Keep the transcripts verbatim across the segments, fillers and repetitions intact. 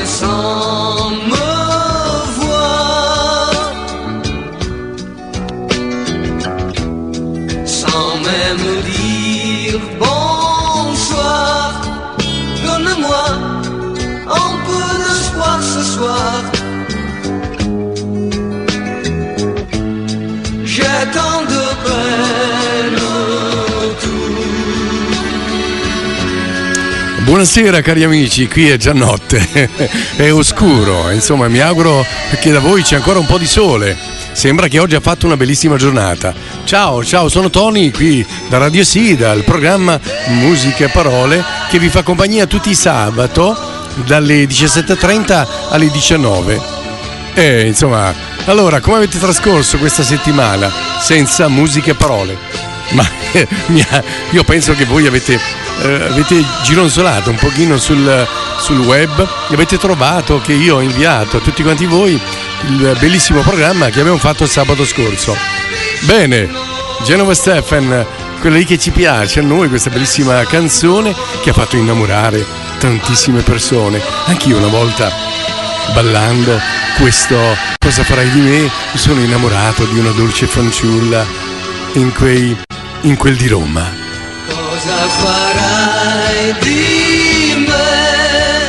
sans me voir, sans même dire bonsoir. Donne-moi un peu d'espoir ce soir. J'ai tant de peine autour. Buonasera cari amici, qui è già notte, è oscuro, insomma mi auguro che da voi c'è ancora un po' di sole. Sembra che oggi ha fatto una bellissima giornata. Ciao, ciao, sono Tony qui da Radio Sida, il programma Musica e Parole che vi fa compagnia tutti i sabato dalle diciassette e trenta alle diciannove. E insomma, allora, come avete trascorso questa settimana senza musica e parole? Ma eh, io penso che voi avete, eh, avete gironzolato un pochino sul, sul web e avete trovato che io ho inviato a tutti quanti voi il bellissimo programma che abbiamo fatto il sabato scorso. Bene, Genova Stefan, quella lì che ci piace a noi, questa bellissima canzone che ha fatto innamorare tantissime persone. Anch'io una volta, ballando questo Cosa farai di me, mi sono innamorato di una dolce fanciulla in quei in quel di Roma. Cosa farai di me?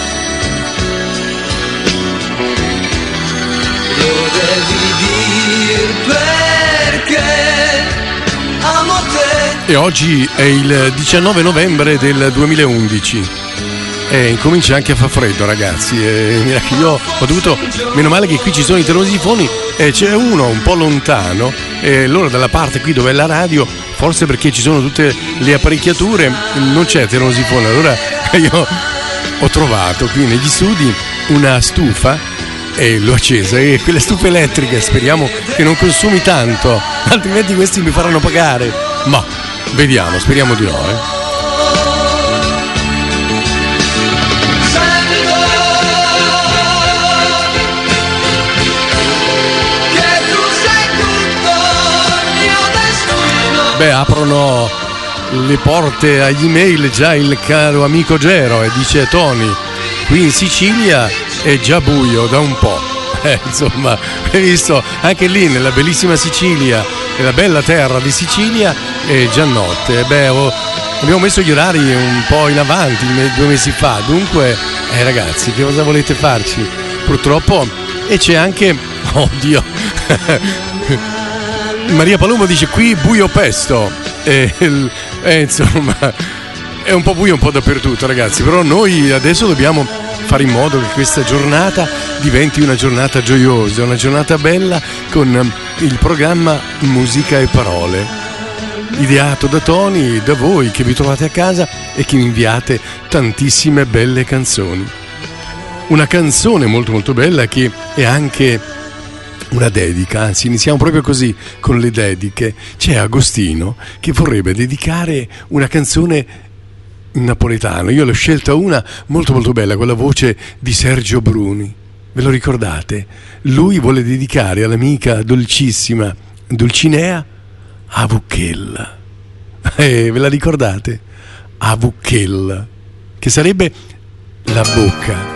Lo devi dire perché amo te. E oggi è il diciannove novembre del duemilaundici. E incomincia anche a far freddo, ragazzi. E mira che io ho dovuto, meno male che qui ci sono i termosifoni e c'è uno un po' lontano e loro dalla parte qui dove è la radio, forse perché ci sono tutte le apparecchiature, non c'è termosifone. Allora io ho trovato qui negli studi una stufa e l'ho accesa, e quelle stufe elettriche speriamo che non consumi tanto, altrimenti questi mi faranno pagare. Ma vediamo, speriamo di no, eh. Beh, aprono le porte agli email già il caro amico Gero e dice: Tony, qui in Sicilia è già buio da un po'. Eh, insomma, hai visto? Anche lì nella bellissima Sicilia, nella bella terra di Sicilia, è già notte. Beh, oh, abbiamo messo gli orari un po' in avanti, due mesi fa. Dunque, eh, ragazzi, che cosa volete farci? Purtroppo, e c'è anche, oddio, Maria Paloma dice qui buio pesto, e, e insomma è un po' buio un po' dappertutto, ragazzi, però noi adesso dobbiamo fare in modo che questa giornata diventi una giornata gioiosa, una giornata bella, con il programma Musica e Parole, ideato da Tony, da voi che vi trovate a casa e che mi inviate tantissime belle canzoni. Una canzone molto molto bella che è anche una dedica, anzi iniziamo proprio così con le dediche. C'è Agostino che vorrebbe dedicare una canzone in napoletano. Io l'ho scelta una molto molto bella con la voce di Sergio Bruni, ve lo ricordate? Lui vuole dedicare all'amica dolcissima Dulcinea Avuchella, eh, ve la ricordate? Avuchella, che sarebbe la bocca.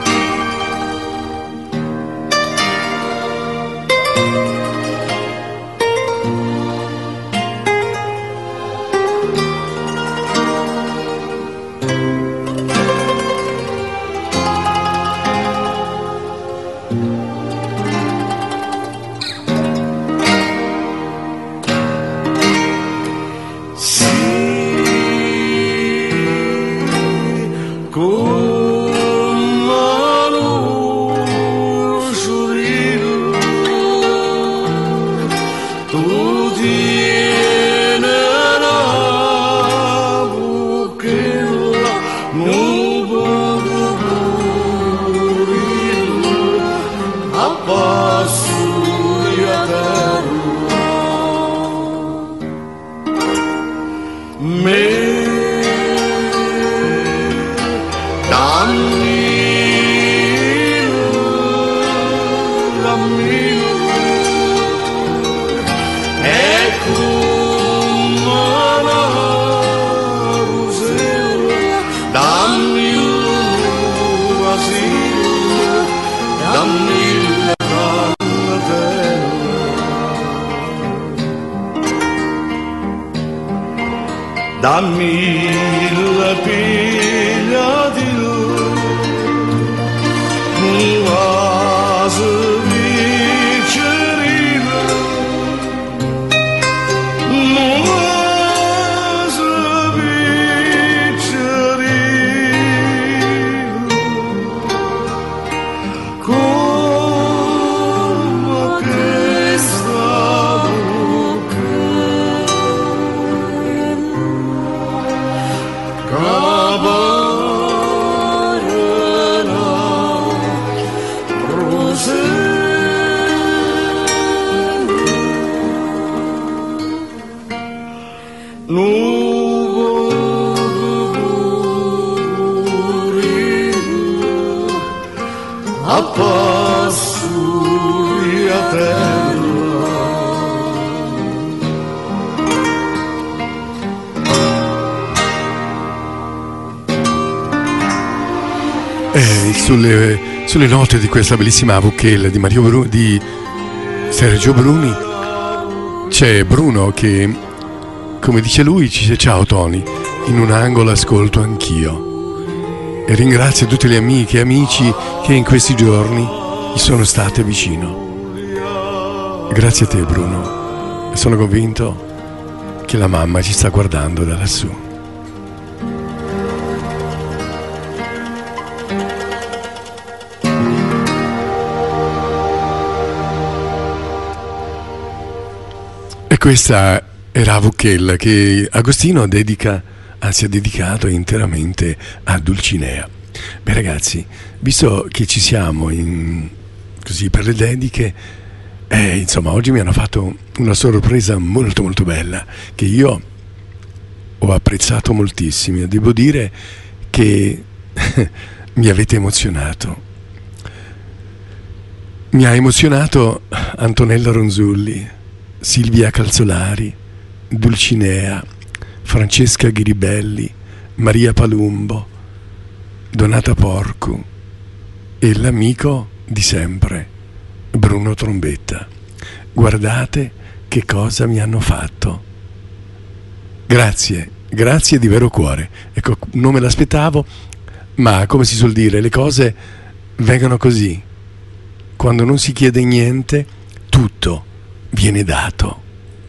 Cammino, ecco da mille piglia di lui, un vaso vicerino, un vaso vicerino, come che stavo a passo via terra. Eh, sulle, sulle note di questa bellissima Avuchel di Mario Bru- di Sergio Bruni c'è Bruno che, come dice lui, ci dice: ciao Tony, in un angolo ascolto anch'io. E ringrazio tutte le amiche e amici che in questi giorni gli sono state vicino. Grazie a te Bruno, e sono convinto che la mamma ci sta guardando da lassù. E questa era Avuchel che Agostino dedica, anzi ha dedicato interamente a Dulcinea. Beh ragazzi, visto che ci siamo in, così per le dediche, eh, insomma oggi mi hanno fatto una sorpresa molto molto bella che io ho apprezzato moltissimo. Devo dire che mi avete emozionato. Mi ha emozionato Antonella Ronzulli, Silvia Calzolari, Dulcinea, Francesca Ghiribelli, Maria Palumbo, Donata Porcu e l'amico di sempre, Bruno Trombetta. Guardate che cosa mi hanno fatto. Grazie, grazie di vero cuore. Ecco, non me l'aspettavo, ma come si suol dire, le cose vengono così. Quando non si chiede niente, tutto viene dato.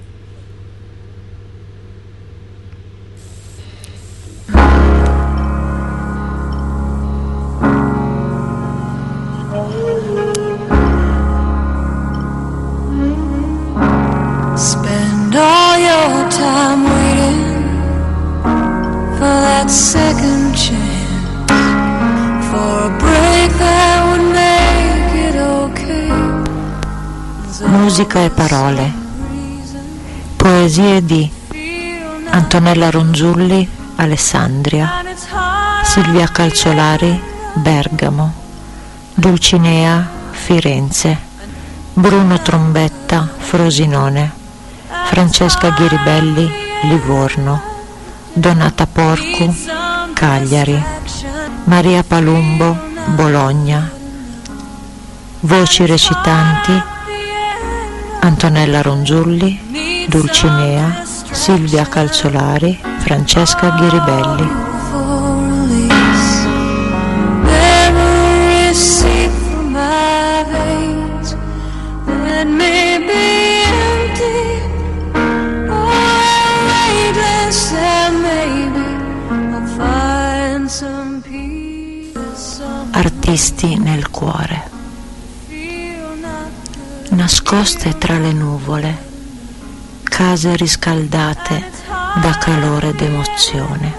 Spend all your time waiting for that second chance, for a break that would make it okay. Musica e parole. Poesie di Antonella Ronzulli, Alessandria, Silvia Calzolari, Bergamo, Dulcinea, Firenze, Bruno Trombetta, Frosinone, Francesca Ghiribelli, Livorno, Donata Porcu, Cagliari, Maria Palumbo, Bologna. Voci recitanti: Antonella Ronzulli, Dulcinea, Silvia Calzolari, Francesca Ghiribelli. Artisti nel cuore, nascoste tra le nuvole, case riscaldate da calore ed emozione.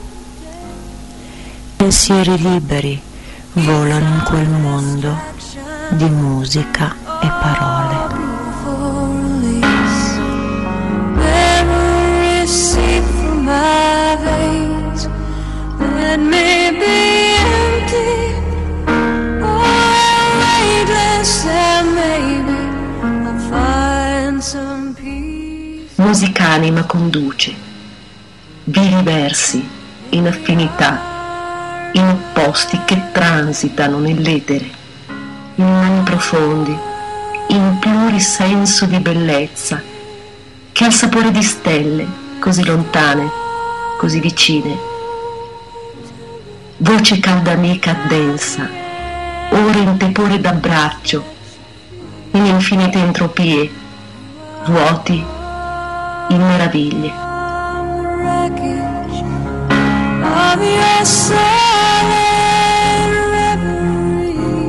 Pensieri liberi volano in quel mondo di musica e parole. Musicanima conduce, vivi versi in affinità, in opposti che transitano nell'etere, in mani profondi, in plurisenso di bellezza, che ha sapore di stelle così lontane così vicine. Voce calda amica densa, ore in tepore d'abbraccio, in infinite entropie, vuoti in meraviglie. Of your silent reverie,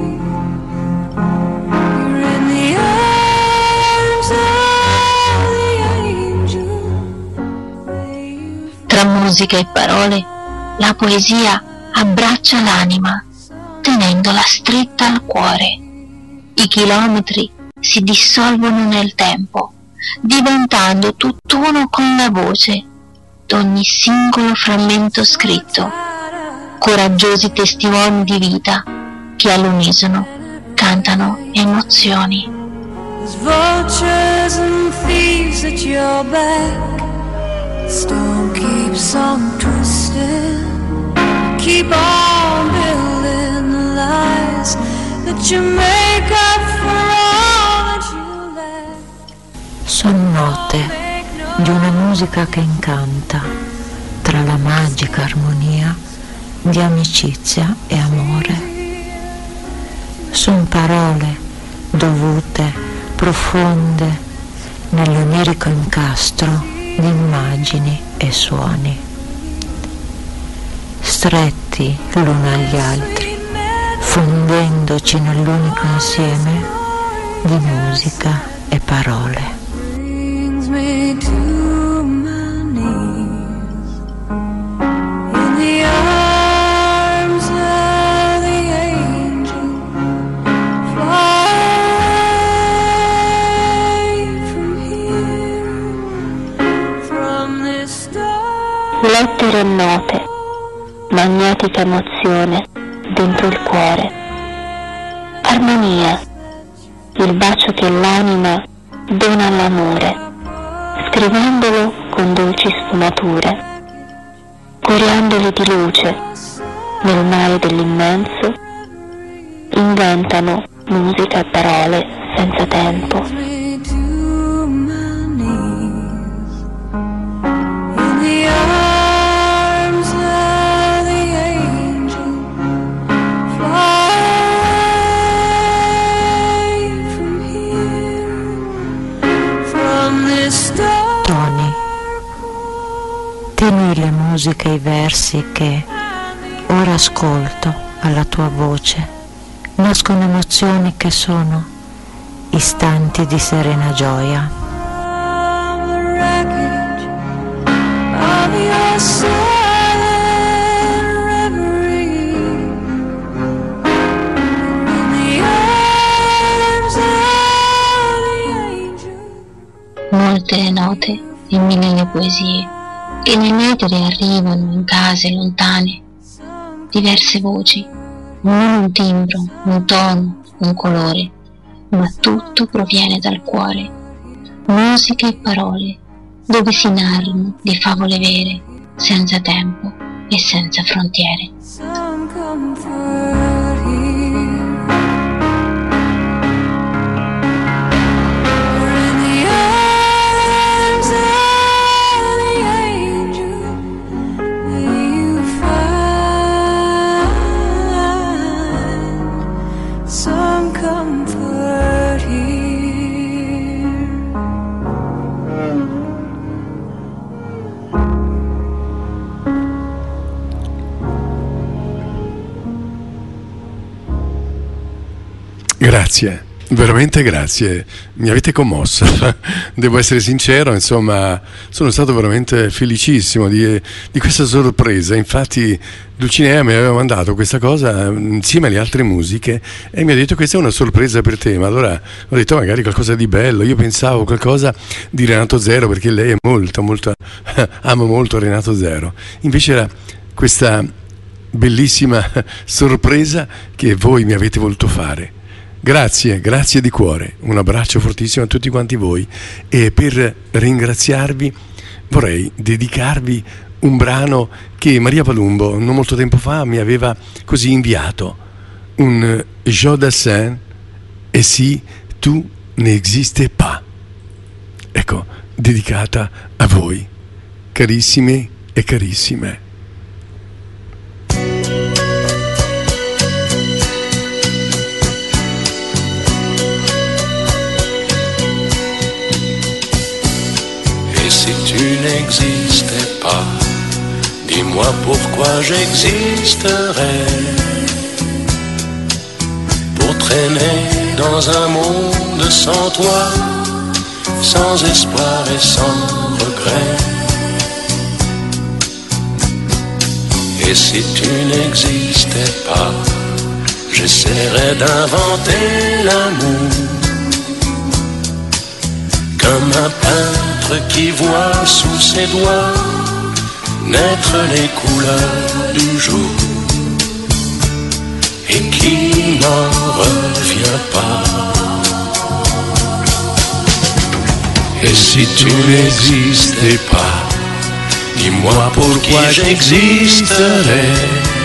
you're in the arms of the angel. Tra musica e parole, la poesia abbraccia l'anima, tenendola stretta al cuore. I chilometri si dissolvono nel tempo, diventando tutt'uno con la voce d'ogni singolo frammento scritto, coraggiosi testimoni di vita che all'unisono cantano emozioni. There's vultures and thieves at your back. Stone keeps on twisting. Keep on building the lies that you make up for all that you lack. Son note di una musica che incanta, tra la magica armonia di amicizia e amore. Son parole dovute, profonde, nell'onirico incastro di immagini e suoni, stretti l'uno agli altri, fondendoci nell'unico insieme di musica e parole. Me to my knees in the arms of the angel. Fly from here, from this star. Lettere e note, magnetica emozione dentro il cuore. Armonia, il bacio che l'anima dona all'amore, scrivendolo con dolci sfumature, coriandoli di luce nel mare dell'immenso, inventano musica e parole senza tempo. Me to my knees in the arms of the angel. Fly from here, from this star. Toni, tieni le musiche e i versi che ora ascolto alla tua voce, nascono emozioni che sono istanti di serena gioia. From the wreckage of your silent reverie, in the arms of the angel. Molte le note e mille le poesie che nell'etere arrivano in case lontane, diverse voci, ognuno un timbro, un tono, un colore, ma tutto proviene dal cuore. Musiche e parole, dove si narrano di favole vere, senza tempo e senza frontiere. Some comfort here. We're in the arms of the angel. May you find some comfort here. Grazie, veramente grazie, mi avete commosso, devo essere sincero, insomma, sono stato veramente felicissimo di, di questa sorpresa. Infatti Dulcinea mi aveva mandato questa cosa insieme alle altre musiche e mi ha detto: questa è una sorpresa per te. Ma allora ho detto magari qualcosa di bello, io pensavo qualcosa di Renato Zero, perché lei è molto, molto, amo molto Renato Zero, invece era questa bellissima sorpresa che voi mi avete voluto fare. Grazie, grazie di cuore, un abbraccio fortissimo a tutti quanti voi, e per ringraziarvi vorrei dedicarvi un brano che Maria Palumbo non molto tempo fa mi aveva così inviato, un Joe Dassin, E si tu n'existe pas. Ecco, dedicata a voi, carissimi e carissime. Et si tu n'existais pas, dis-moi pourquoi j'existerais. Pour traîner dans un monde sans toi, sans espoir et sans regret. Et si tu n'existais pas, j'essaierais d'inventer l'amour, comme un peintre qui voit sous ses doigts naître les couleurs du jour et qui n'en revient pas. Et si tu n'existais pas, dis-moi pourquoi j'existerais.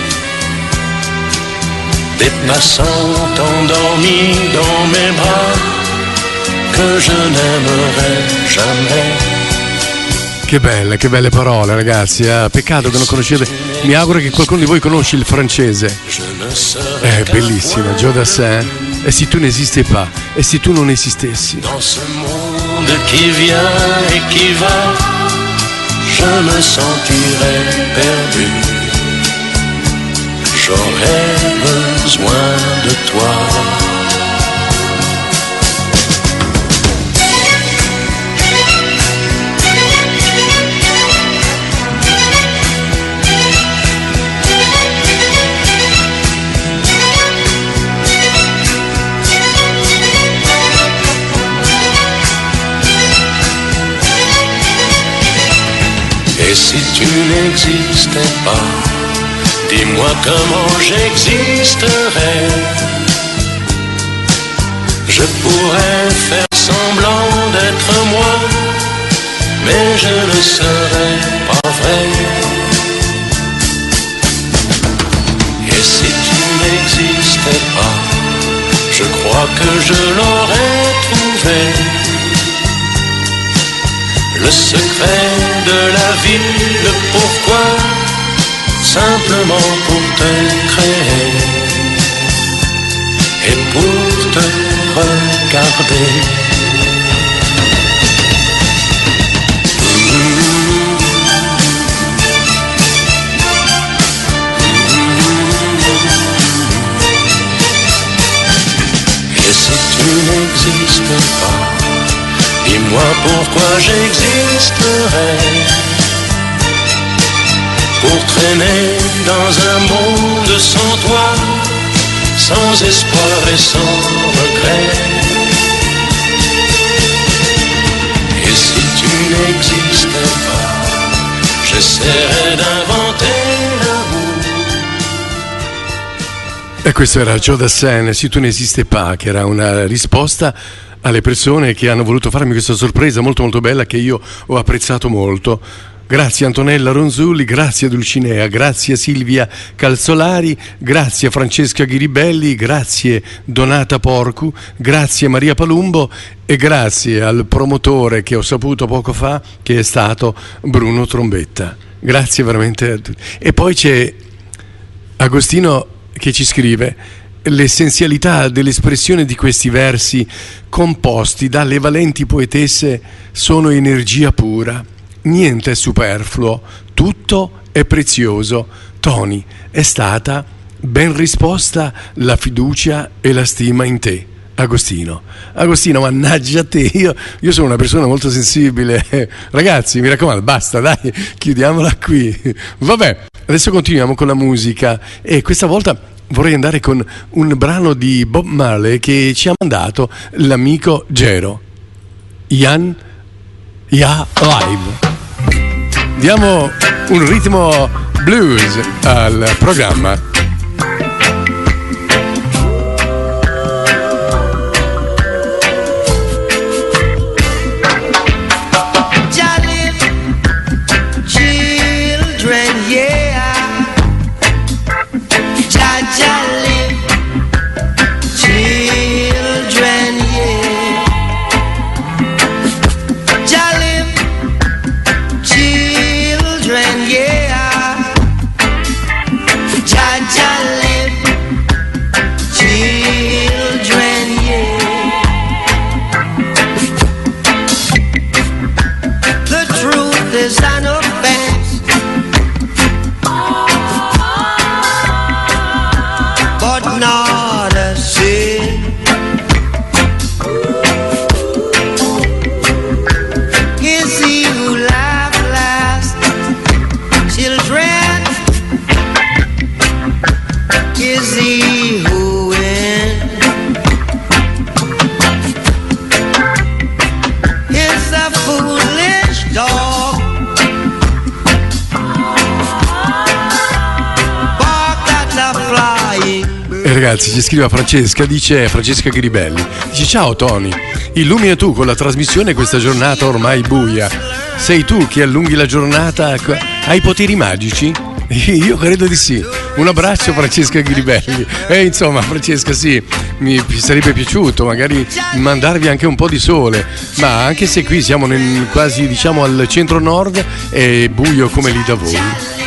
Des passants endormis dans mes bras que je n'aimerais jamais. Che belle, che belle parole, ragazzi, eh? Peccato che non conoscete. Mi auguro che qualcuno di voi conosci il francese. È bellissima, Joe Dassin. E se tu n'esistais pas, e se tu non esistessi. Dans ce monde qui vient et qui va, je me sentirais perdu. J'aurais besoin de toi. Et si tu n'existais pas, dis-moi comment j'existerais. Je pourrais faire semblant d'être moi, mais je ne serais pas vrai. Et si tu n'existais pas, je crois que je l'aurais trouvé. Le secret de la vie, le pourquoi, simplement pour te créer et pour te regarder. Et si tu n'existes pas, dis-moi pourquoi j'existerais. Pour traîner dans un monde sans toi, sans espoir et sans regret. Et si tu n'existais pas, j'essaierais d'inventer l'amour. E questo era Joe Dassin, Se tu n'esiste pas, che era una risposta alle persone che hanno voluto farmi questa sorpresa molto molto bella che io ho apprezzato molto. Grazie Antonella Ronzulli, grazie Dulcinea, grazie Silvia Calzolari, grazie Francesca Ghiribelli, grazie Donata Porcu, grazie Maria Palumbo e grazie al promotore che ho saputo poco fa, che è stato Bruno Trombetta. Grazie veramente a tutti. E poi c'è Agostino che ci scrive: l'essenzialità dell'espressione di questi versi composti dalle valenti poetesse sono energia pura. Niente è superfluo, tutto è prezioso. Tony, è stata ben risposta la fiducia e la stima in te. Agostino, Agostino, mannaggia te, io, io sono una persona molto sensibile. Ragazzi, mi raccomando, basta, dai, chiudiamola qui. Vabbè, adesso continuiamo con la musica e questa volta vorrei andare con un brano di Bob Marley che ci ha mandato l'amico Gero. Ian Ya Live. Diamo un ritmo blues al programma. Children, yeah. designer pants, but not a sin. Is he who laugh last, children? Is he who wins? It's a foolish dog, bark at a flying bird. E ragazzi, ci scrive Francesca, dice Francesca Gribelli, dice: ciao Tony, illumina tu con la trasmissione questa giornata ormai buia. Sei tu che allunghi la giornata, hai poteri magici? Io credo di sì. Un abbraccio Francesca Gribelli. E insomma, Francesca, sì, mi sarebbe piaciuto magari mandarvi anche un po' di sole, ma anche se qui siamo nel, quasi diciamo al centro nord, è buio come lì da voi.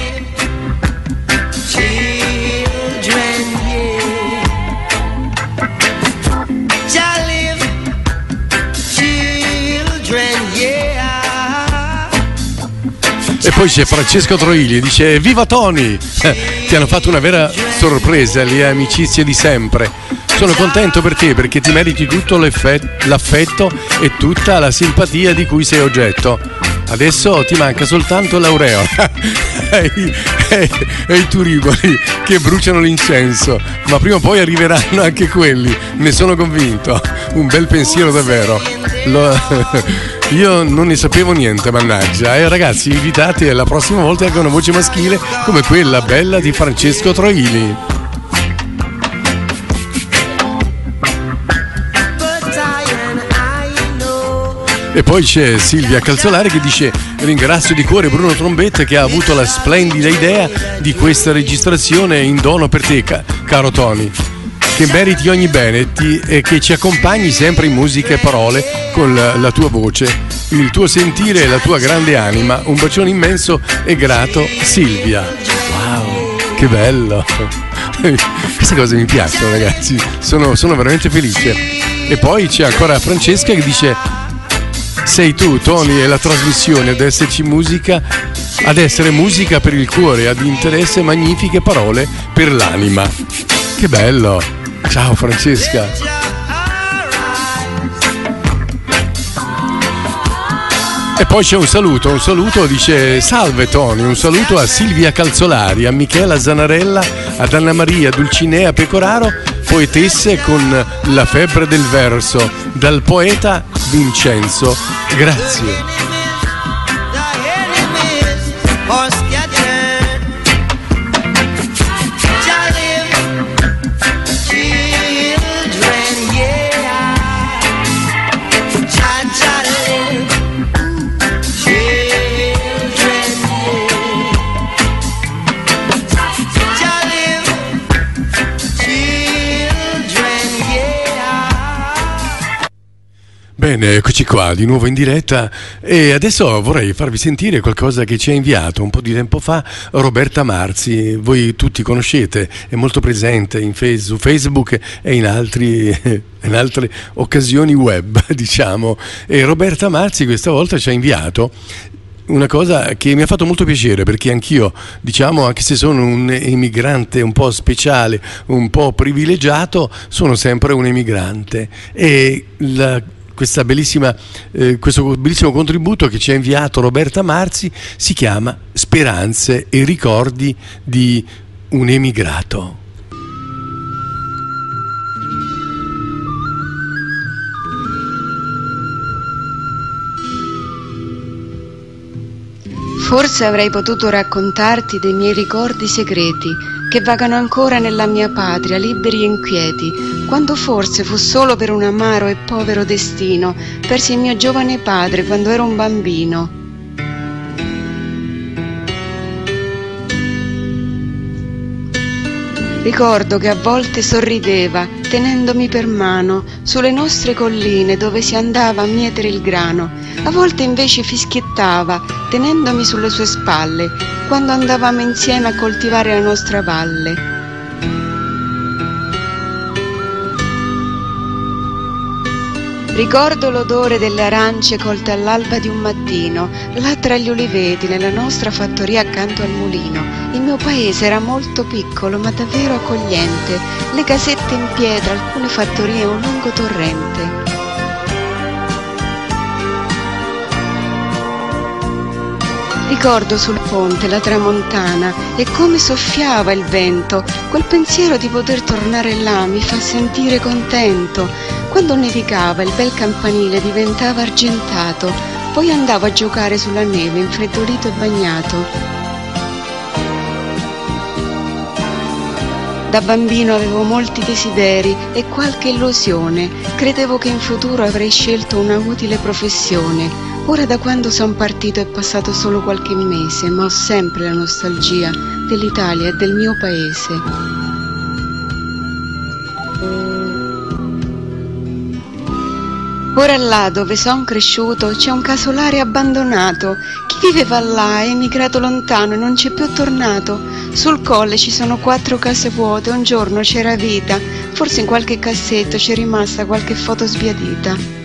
E poi c'è Francesco Troili, dice: viva Tony! Ti hanno fatto una vera sorpresa le amicizie di sempre. Sono contento per te perché ti meriti tutto l'affetto e tutta la simpatia di cui sei oggetto. Adesso ti manca soltanto l'aureola e, e, e i turiboli che bruciano l'incenso, ma prima o poi arriveranno anche quelli, ne sono convinto. Un bel pensiero davvero. Lo, io non ne sapevo niente, mannaggia. E ragazzi, invitate la prossima volta anche una voce maschile come quella bella di Francesco Troili. E poi c'è Silvia Calzolari che dice: ringrazio di cuore Bruno Trombetta che ha avuto la splendida idea di questa registrazione in dono per te, caro Tony, che meriti ogni bene ti, e che ci accompagni sempre in musica e parole con la, la tua voce, il tuo sentire e la tua grande anima. Un bacione immenso e grato, Silvia. Wow, che bello. Queste cose mi piacciono, ragazzi, sono, sono veramente felice. E poi c'è ancora Francesca che dice: sei tu, Tony, e la trasmissione ad esserci musica, ad essere musica per il cuore, ad interesse magnifiche parole per l'anima. Che bello! Ciao Francesca! E poi c'è un saluto, un saluto dice: salve Tony, un saluto a Silvia Calzolari, a Michela Zanarella, ad Anna Maria Dulcinea Pecoraro, poetesse con la febbre del verso, dal poeta Vincenzo. Grazie. Bene, eccoci qua di nuovo in diretta e adesso vorrei farvi sentire qualcosa che ci ha inviato un po' di tempo fa Roberta Marzi. Voi tutti conoscete, è molto presente in face, su Facebook e in, altri, in altre occasioni web, diciamo. E Roberta Marzi questa volta ci ha inviato una cosa che mi ha fatto molto piacere, perché anch'io, diciamo, anche se sono un emigrante un po' speciale, un po' privilegiato, sono sempre un emigrante. E la Questa bellissima, eh, questo bellissimo contributo che ci ha inviato Roberta Marzi si chiama Speranze e ricordi di un emigrato. Forse avrei potuto raccontarti dei miei ricordi segreti che vagano ancora nella mia patria, liberi e inquieti, quando forse fu solo per un amaro e povero destino persi il mio giovane padre quando ero un bambino. Ricordo che a volte sorrideva, tenendomi per mano, sulle nostre colline dove si andava a mietere il grano. A volte invece fischiettava, tenendomi sulle sue spalle, quando andavamo insieme a coltivare la nostra valle. Ricordo l'odore delle arance colte all'alba di un mattino, là tra gli uliveti, nella nostra fattoria accanto al mulino. Il mio paese era molto piccolo, ma davvero accogliente. Le casette in pietra, alcune fattorie e un lungo torrente. Ricordo sul ponte la tramontana e come soffiava il vento. Quel pensiero di poter tornare là mi fa sentire contento. Quando nevicava il bel campanile diventava argentato, poi andavo a giocare sulla neve infreddolito e bagnato. Da bambino avevo molti desideri e qualche illusione. Credevo che in futuro avrei scelto una utile professione. Ora da quando sono partito è passato solo qualche mese, ma ho sempre la nostalgia dell'Italia e del mio paese. Ora là dove son cresciuto c'è un casolare abbandonato. Chi viveva là è emigrato lontano e non c'è più tornato. Sul colle ci sono quattro case vuote, un giorno c'era vita, forse in qualche cassetto c'è rimasta qualche foto sbiadita.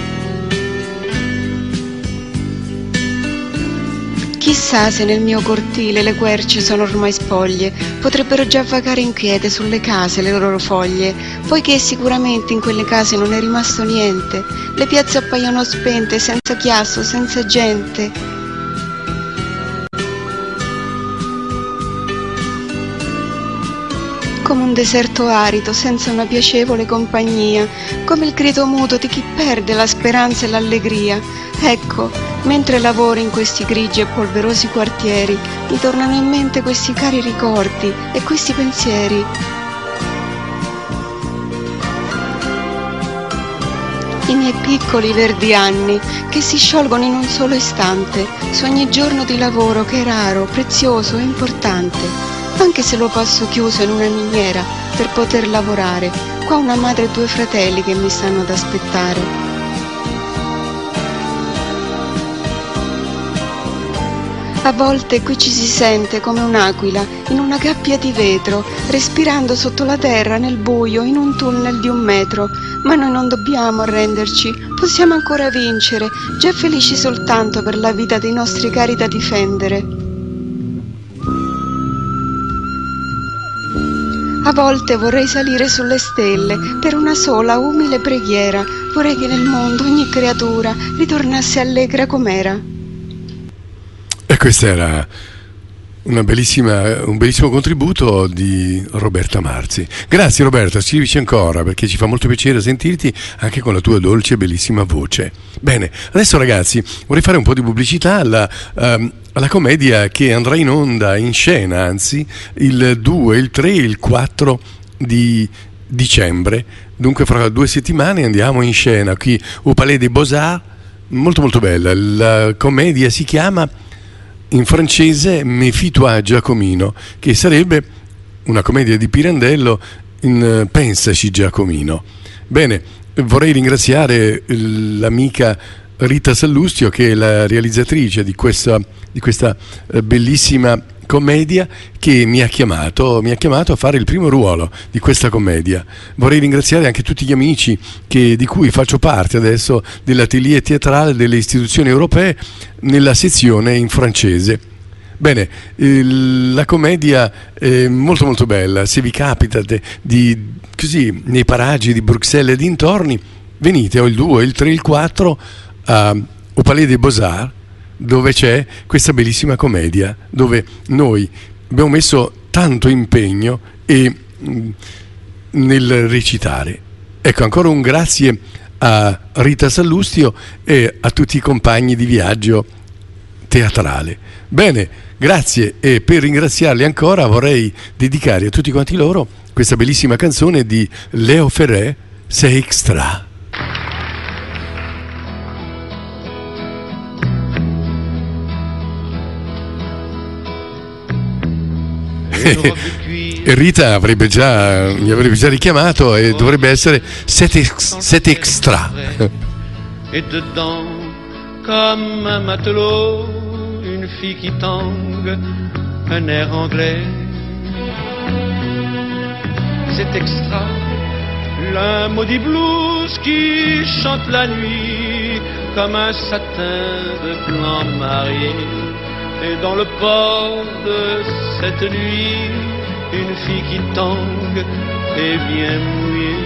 Chissà se nel mio cortile le querce sono ormai spoglie, potrebbero già vagare inquiete sulle case le loro foglie, poiché sicuramente in quelle case non è rimasto niente, le piazze appaiono spente, senza chiasso, senza gente. Come un deserto arido, senza una piacevole compagnia, come il grido muto di chi perde la speranza e l'allegria. Ecco, mentre lavoro in questi grigi e polverosi quartieri, mi tornano in mente questi cari ricordi e questi pensieri. I miei piccoli verdi anni che si sciolgono in un solo istante, su ogni giorno di lavoro che è raro, prezioso e importante. Anche se lo passo chiuso in una miniera per poter lavorare, qua una madre e due fratelli che mi stanno ad aspettare. A volte qui ci si sente come un'aquila in una gabbia di vetro, respirando sotto la terra nel buio in un tunnel di un metro. Ma noi non dobbiamo arrenderci, possiamo ancora vincere, già felici soltanto per la vita dei nostri cari da difendere. A volte vorrei salire sulle stelle per una sola umile preghiera. Vorrei che nel mondo ogni creatura ritornasse allegra com'era. E questa era una bellissima, un bellissimo contributo di Roberta Marzi. Grazie Roberta, scrivici ancora perché ci fa molto piacere sentirti anche con la tua dolce e bellissima voce. Bene, adesso ragazzi vorrei fare un po' di pubblicità alla, um, alla commedia che andrà in onda, in scena anzi, il due, il tre e il quattro di dicembre. Dunque fra due settimane andiamo in scena qui au Palais des Beaux-Arts, molto molto bella. La commedia si chiama in francese Méfie-toi Giacomino, che sarebbe una commedia di Pirandello in Pensaci Giacomino. Bene, vorrei ringraziare l'amica Rita Sallustio che è la realizzatrice di questa, di questa bellissima commedia che mi ha chiamato mi ha chiamato a fare il primo ruolo di questa commedia. Vorrei ringraziare anche tutti gli amici che, di cui faccio parte adesso dell'atelier teatrale delle istituzioni europee nella sezione in francese. Bene, il, la commedia è molto molto bella. Se vi capita de, di così nei paraggi di Bruxelles e dintorni, venite o il due, il tre, il quattro a, au Palais des Beaux-Arts, dove c'è questa bellissima commedia, dove noi abbiamo messo tanto impegno e, mh, nel recitare. Ecco, ancora un grazie a Rita Sallustio e a tutti i compagni di viaggio teatrale. Bene, grazie, e per ringraziarli ancora vorrei dedicare a tutti quanti loro questa bellissima canzone di Léo Ferré, C'est Extra. E Rita avrebbe già, mi avrebbe già richiamato e dovrebbe essere C'est ex, c'est Extra. Et dedans, comme un matelot, une fille qui tangue, un air anglais. C'est extra, un maudit blues qui chante la nuit comme un satin de blanc marié. Et dans le port de cette nuit, une fille qui tangue et vient mouiller.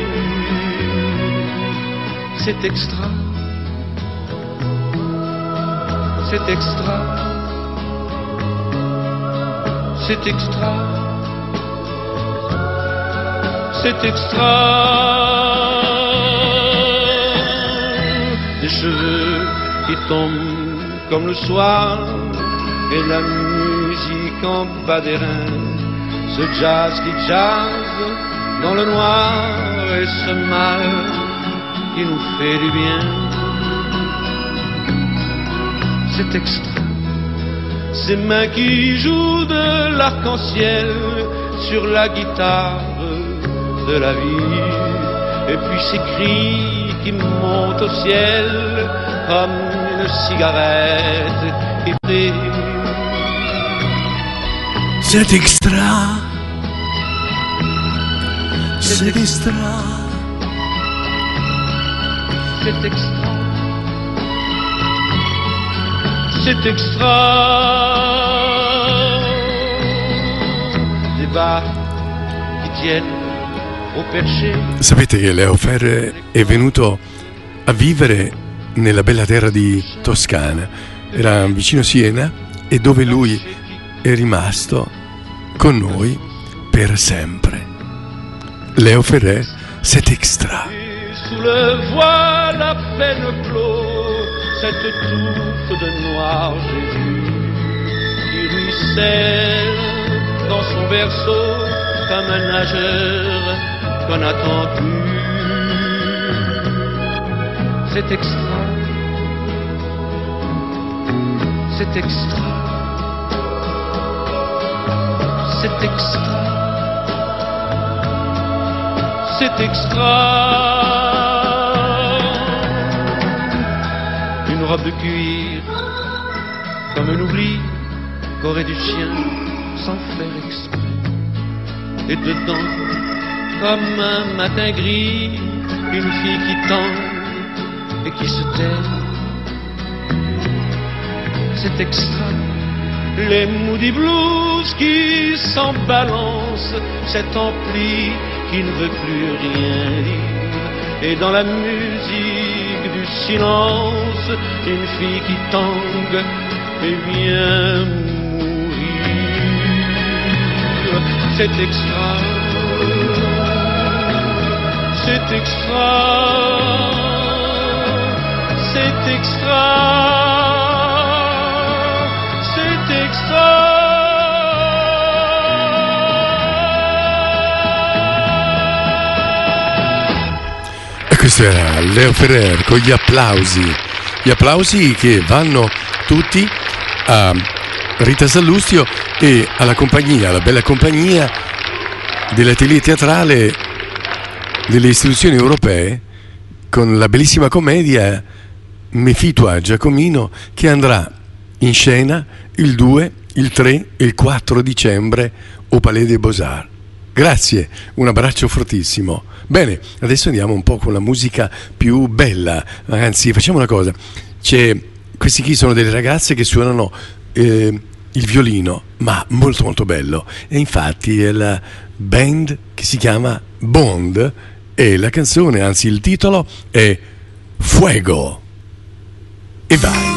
C'est extra, c'est extra, c'est extra, c'est extra. Des cheveux qui tombent comme le soir et la musique en bas des reins, ce jazz qui jazz dans le noir et ce mal qui nous fait du bien. C'est extra, ces mains qui jouent de l'arc-en-ciel sur la guitare de la vie, et puis ces cris qui montent au ciel comme une cigarette qui brille. C'est extra, c'est extra, c'est extra, c'est extra. Des bars qui tiennent au perché. Sapete che Leo Ferrer è venuto a vivere nella bella terra di Toscana, era vicino Siena, e dove lui è rimasto con noi per sempre. Leo Ferrer, c'est extra. Sous le voile à peine clos, cette touffe de noir Jésus qui ruisselle dans son berceau comme un nageur qu'on n'attend plus. C'est extra, c'est extra, c'est extra, c'est extra. Une robe de cuir comme un oubli qu'aurait du chien sans faire exprès. Et dedans, comme un matin gris, une fille qui tangue et qui se tait. C'est extra, les moody blues qui s'en balancent, cet ampli qui ne veut plus rien dire. Et dans la musique du silence, une fille qui tangue et vient mourir. C'est extra, c'est extra, c'est extra, c'est extra. E questo era Leo Ferrer con gli applausi, gli applausi che vanno tutti a Rita Sallustio e alla compagnia, alla bella compagnia dell'atelier teatrale delle istituzioni europee, con la bellissima commedia Mefitua Giacomino, che andrà in scena il due, il tre e il quattro dicembre au Palais des Beaux-Arts. Grazie, un abbraccio fortissimo. Bene, adesso andiamo un po' con la musica più bella, anzi facciamo una cosa, c'è, questi qui sono delle ragazze che suonano eh, il violino, ma molto molto bello, e infatti è la band che si chiama Bond e la canzone, anzi il titolo è Fuego. E vai.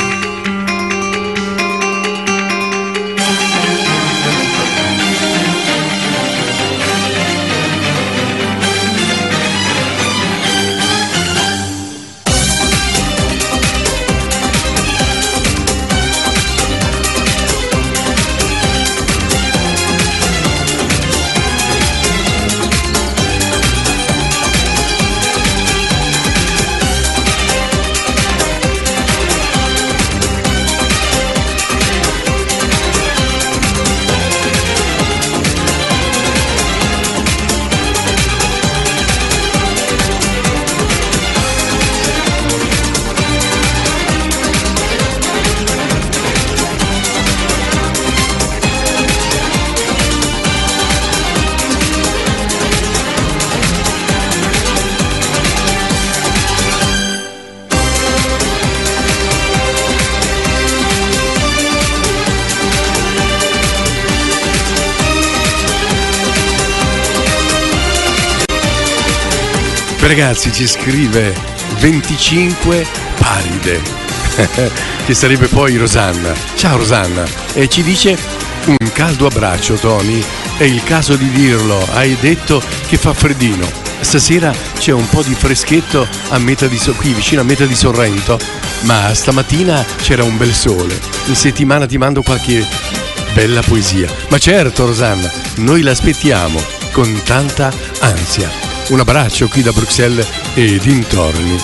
Ragazzi, ci scrive venticinque Paride, che sarebbe poi Rosanna. Ciao Rosanna. E ci dice: un caldo abbraccio Tony, è il caso di dirlo, hai detto che fa freddino. Stasera c'è un po' di freschetto a metà di qui vicino a metà di Sorrento, ma stamattina c'era un bel sole. In settimana ti mando qualche bella poesia. Ma certo Rosanna, noi l'aspettiamo con tanta ansia. Un abbraccio qui da Bruxelles e dintorni.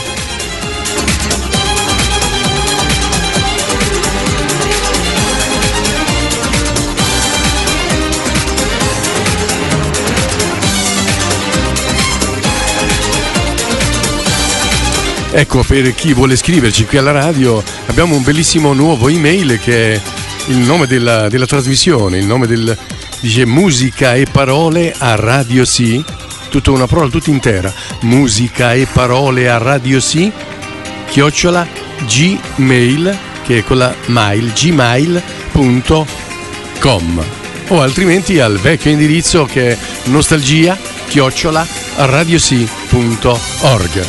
Ecco, per chi vuole scriverci qui alla radio abbiamo un bellissimo nuovo email che è il nome della, della trasmissione, il nome del, dice musica e parole a Radio Sì, tutta una parola tutta intera, musica e parole a Radio Sì, chiocciola gmail, che è con la mail, gmail punto com, o altrimenti al vecchio indirizzo che è nostalgia chiocciola radiosì punto org.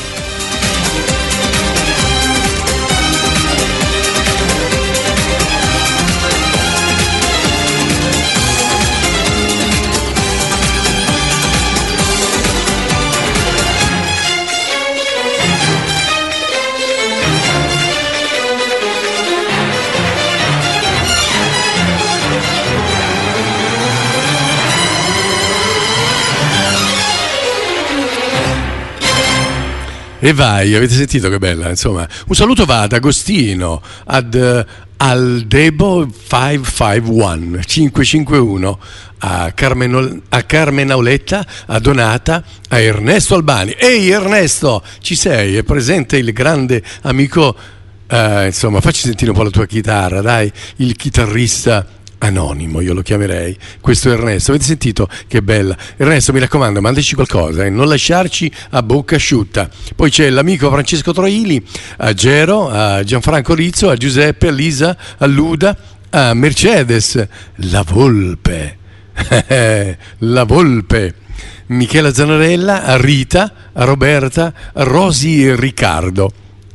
E vai, avete sentito che bella, insomma. Un saluto va ad Agostino, ad uh, Aldebo cinquecentocinquantuno, cinquecentocinquantuno, a, Carmeno, a Carmenauletta, a Donata, a Ernesto Albani. Ehi Ernesto, ci sei? È presente il grande amico, uh, insomma, facci sentire un po' la tua chitarra, dai, il chitarrista anonimo, io lo chiamerei. Questo è Ernesto, avete sentito che bella? Ernesto, mi raccomando, mandaci qualcosa, eh? Non lasciarci a bocca asciutta. Poi c'è l'amico Francesco Troili, a Gero, a Gianfranco Rizzo, a Giuseppe, a Lisa, a Luda, a Mercedes, la Volpe, la Volpe, Michela Zanarella, a Rita, a Roberta, a Rosi e Riccardo,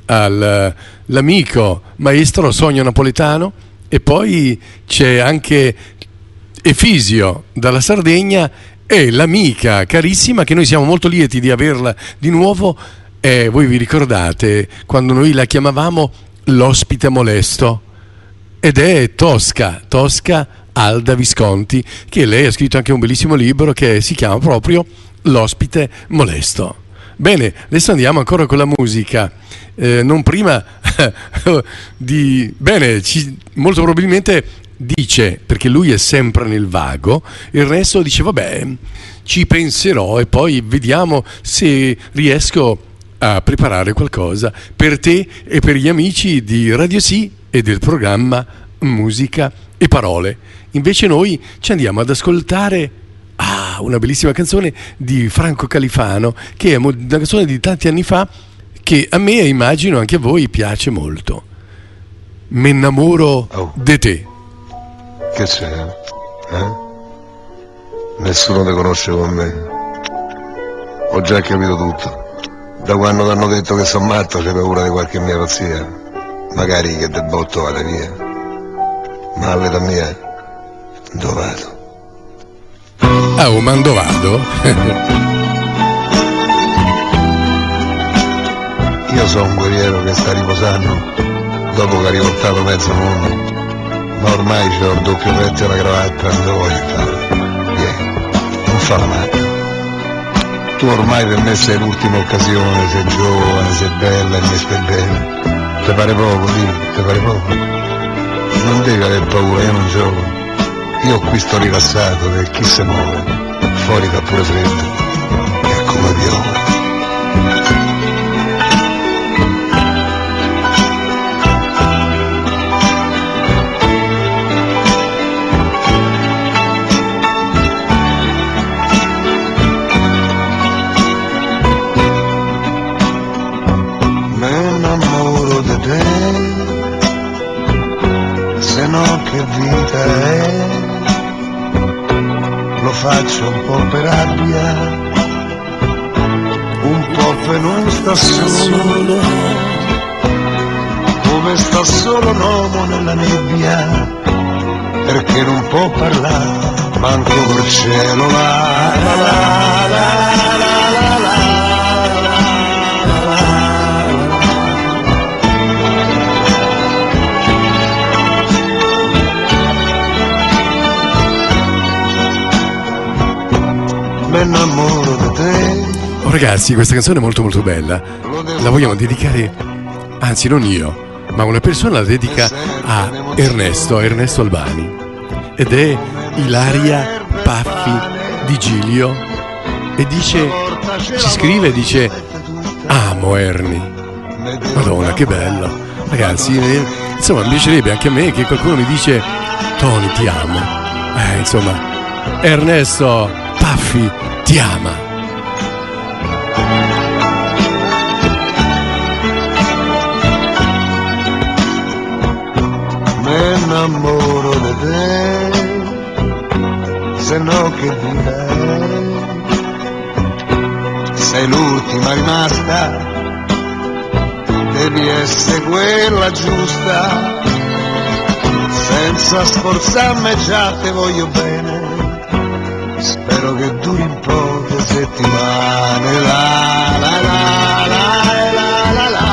all'amico maestro Sogno Napoletano. E poi c'è anche Efisio dalla Sardegna e l'amica carissima che noi siamo molto lieti di averla di nuovo. E voi vi ricordate quando noi la chiamavamo l'ospite molesto? Ed è Tosca, Tosca Alda Visconti, che lei ha scritto anche un bellissimo libro che si chiama proprio L'ospite molesto. Bene, adesso andiamo ancora con la musica, eh, non prima di... Bene, ci, molto probabilmente dice, perché lui è sempre nel vago, il resto dice vabbè, ci penserò e poi vediamo se riesco a preparare qualcosa per te e per gli amici di Radio Sì e del programma Musica e Parole. Invece noi ci andiamo ad ascoltare Ah, una bellissima canzone di Franco Califano, che è una canzone di tanti anni fa, che a me e immagino anche a voi piace molto. Me innamoro oh. de te. Che c'è? Eh? Nessuno ti conosce come me. Ho già capito tutto. Da quando ti hanno detto che sono matto c'è paura di qualche mia pazzia. Magari che del botto vale via. Ma la vita mia, dove vado? Ah, oh, mando vado? Io sono un guerriero che sta riposando dopo che ha rivoltato mezzo mondo, ma ormai c'ho il doppio petto e la cravatta, non devo voglio fare. Yeah. Non fa la matta. Tu ormai per me sei l'ultima occasione, sei giovane, sei bella e mi stai bene. Te pare poco, lì, te pare poco. Non devi aver paura, io non gioco. Io qui sto rilassato e chi se muove, fuori fa pure freddo, è come piove. Me innamoro di te, se no che vita è. Lo faccio un po' per rabbia, un po' forse non sta solo, come sta solo un uomo nella nebbia, perché non può parlare manco col cielo. La la la la la la la. Me innamoro di te. Oh ragazzi, questa canzone è molto molto bella, la vogliamo dedicare, anzi non io, ma una persona la dedica a Ernesto, a Ernesto Albani, ed è Ilaria Paffi di Giglio, e dice, ci scrive e dice: amo Ernie. Madonna, che bello ragazzi, eh, insomma mi piacerebbe anche a me che qualcuno mi dice: Tony ti amo, eh, insomma Ernesto Paffi ti ama. Me innamoro di te, se no che direi, sei l'ultima rimasta, devi essere quella giusta, senza sforzarmi già te voglio bene, spero che duri un po' di settimane. La la la la la la la.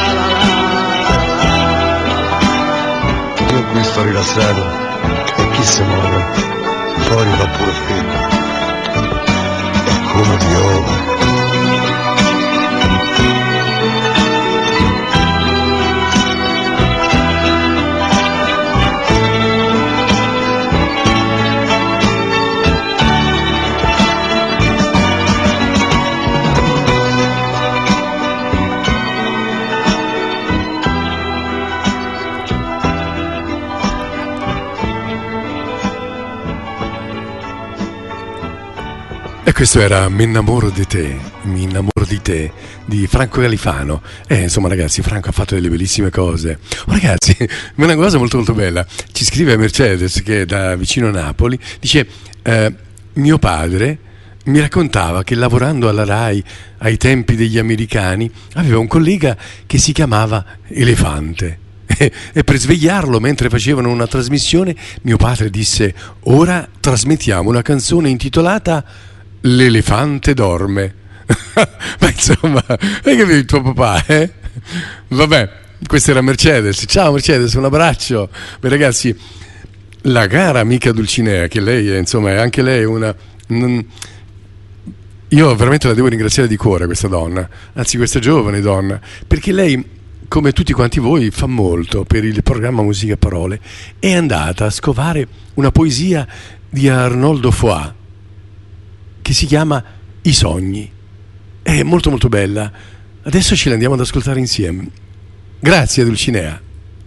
Io qui sto rilassato e chi se muove fuori va pure freddo, è come piove. E questo era Mi innamoro di te, mi innamoro di te, di Franco Califano. E insomma ragazzi, Franco ha fatto delle bellissime cose. Oh, ragazzi, una cosa molto molto bella, ci scrive Mercedes, che è da vicino a Napoli, dice: eh, mio padre mi raccontava che lavorando alla RAI ai tempi degli americani aveva un collega che si chiamava Elefante. E per svegliarlo mentre facevano una trasmissione mio padre disse: ora trasmettiamo una canzone intitolata L'elefante dorme. Ma insomma, hai capito il tuo papà, eh? Vabbè, questa era Mercedes. Ciao Mercedes, un abbraccio. Beh ragazzi, la cara amica Dulcinea, che lei è, insomma, è anche lei una... Non... Io veramente la devo ringraziare di cuore, questa donna, anzi questa giovane donna, perché lei, come tutti quanti voi, fa molto per il programma Musica e Parole. È andata a scovare una poesia di Arnoldo Foà che si chiama I sogni. È molto molto bella. Adesso ce la andiamo ad ascoltare insieme. Grazie Dulcinea.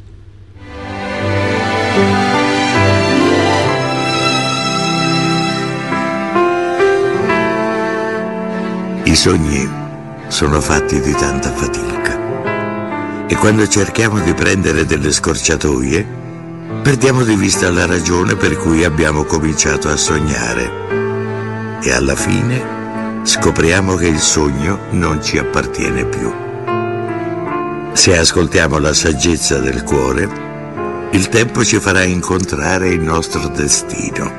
I sogni sono fatti di tanta fatica e quando cerchiamo di prendere delle scorciatoie perdiamo di vista la ragione per cui abbiamo cominciato a sognare e alla fine scopriamo che il sogno non ci appartiene più. Se ascoltiamo la saggezza del cuore, il tempo ci farà incontrare il nostro destino.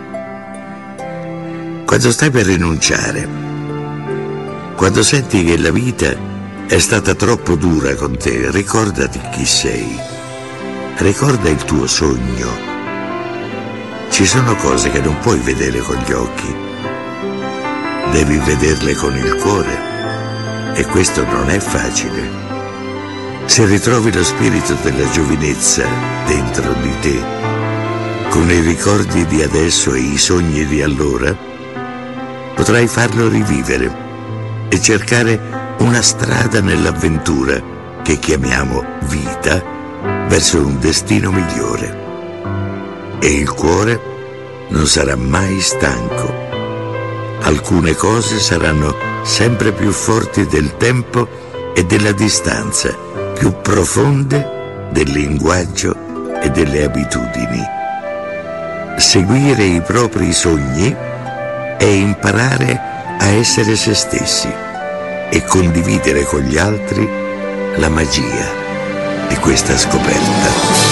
Quando stai per rinunciare, quando senti che la vita è stata troppo dura con te, ricordati chi sei. Ricorda il tuo sogno. Ci sono cose che non puoi vedere con gli occhi. Devi vederle con il cuore e questo non è facile. Se ritrovi lo spirito della giovinezza dentro di te, con i ricordi di adesso e i sogni di allora, potrai farlo rivivere e cercare una strada nell'avventura che chiamiamo vita verso un destino migliore. E il cuore non sarà mai stanco. Alcune cose saranno sempre più forti del tempo e della distanza, più profonde del linguaggio e delle abitudini. Seguire i propri sogni è imparare a essere se stessi, e condividere con gli altri la magia di questa scoperta.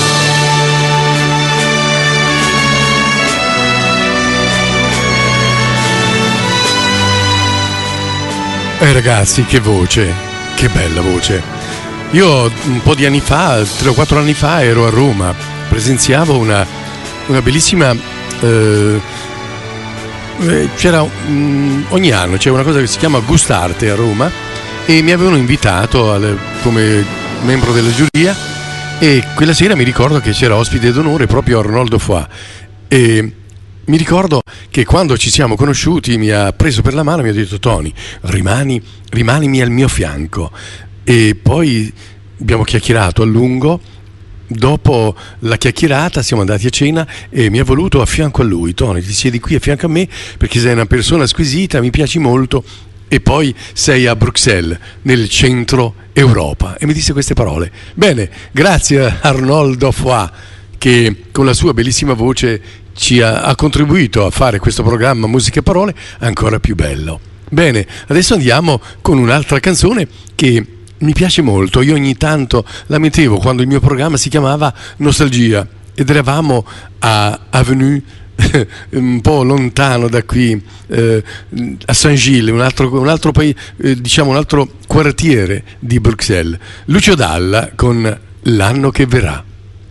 Eh ragazzi, che voce, che bella voce. Io un po' di anni fa, tre o quattro anni fa, ero a Roma, presenziavo una, una bellissima... Eh, c'era um, ogni anno c'è una cosa che si chiama Gustarte a Roma e mi avevano invitato al, come membro della giuria, e quella sera mi ricordo che c'era ospite d'onore proprio Arnoldo Foix, e mi ricordo che quando ci siamo conosciuti mi ha preso per la mano e mi ha detto: Tony, rimani, rimanimi al mio fianco. E poi abbiamo chiacchierato a lungo. Dopo la chiacchierata siamo andati a cena e mi ha voluto a fianco a lui. Tony, ti siedi qui a fianco a me perché sei una persona squisita, mi piaci molto, e poi sei a Bruxelles, nel centro Europa. E mi disse queste parole. Bene, grazie a Arnoldo Foix, che con la sua bellissima voce ci ha, ha contribuito a fare questo programma Musica e Parole ancora più bello. Bene, adesso andiamo con un'altra canzone che mi piace molto. Io ogni tanto la mettevo quando il mio programma si chiamava Nostalgia ed eravamo a Avenue un po' lontano da qui, eh, a Saint-Gilles, un altro, un altro paese, eh, diciamo un altro quartiere di Bruxelles. Lucio Dalla con L'anno che verrà.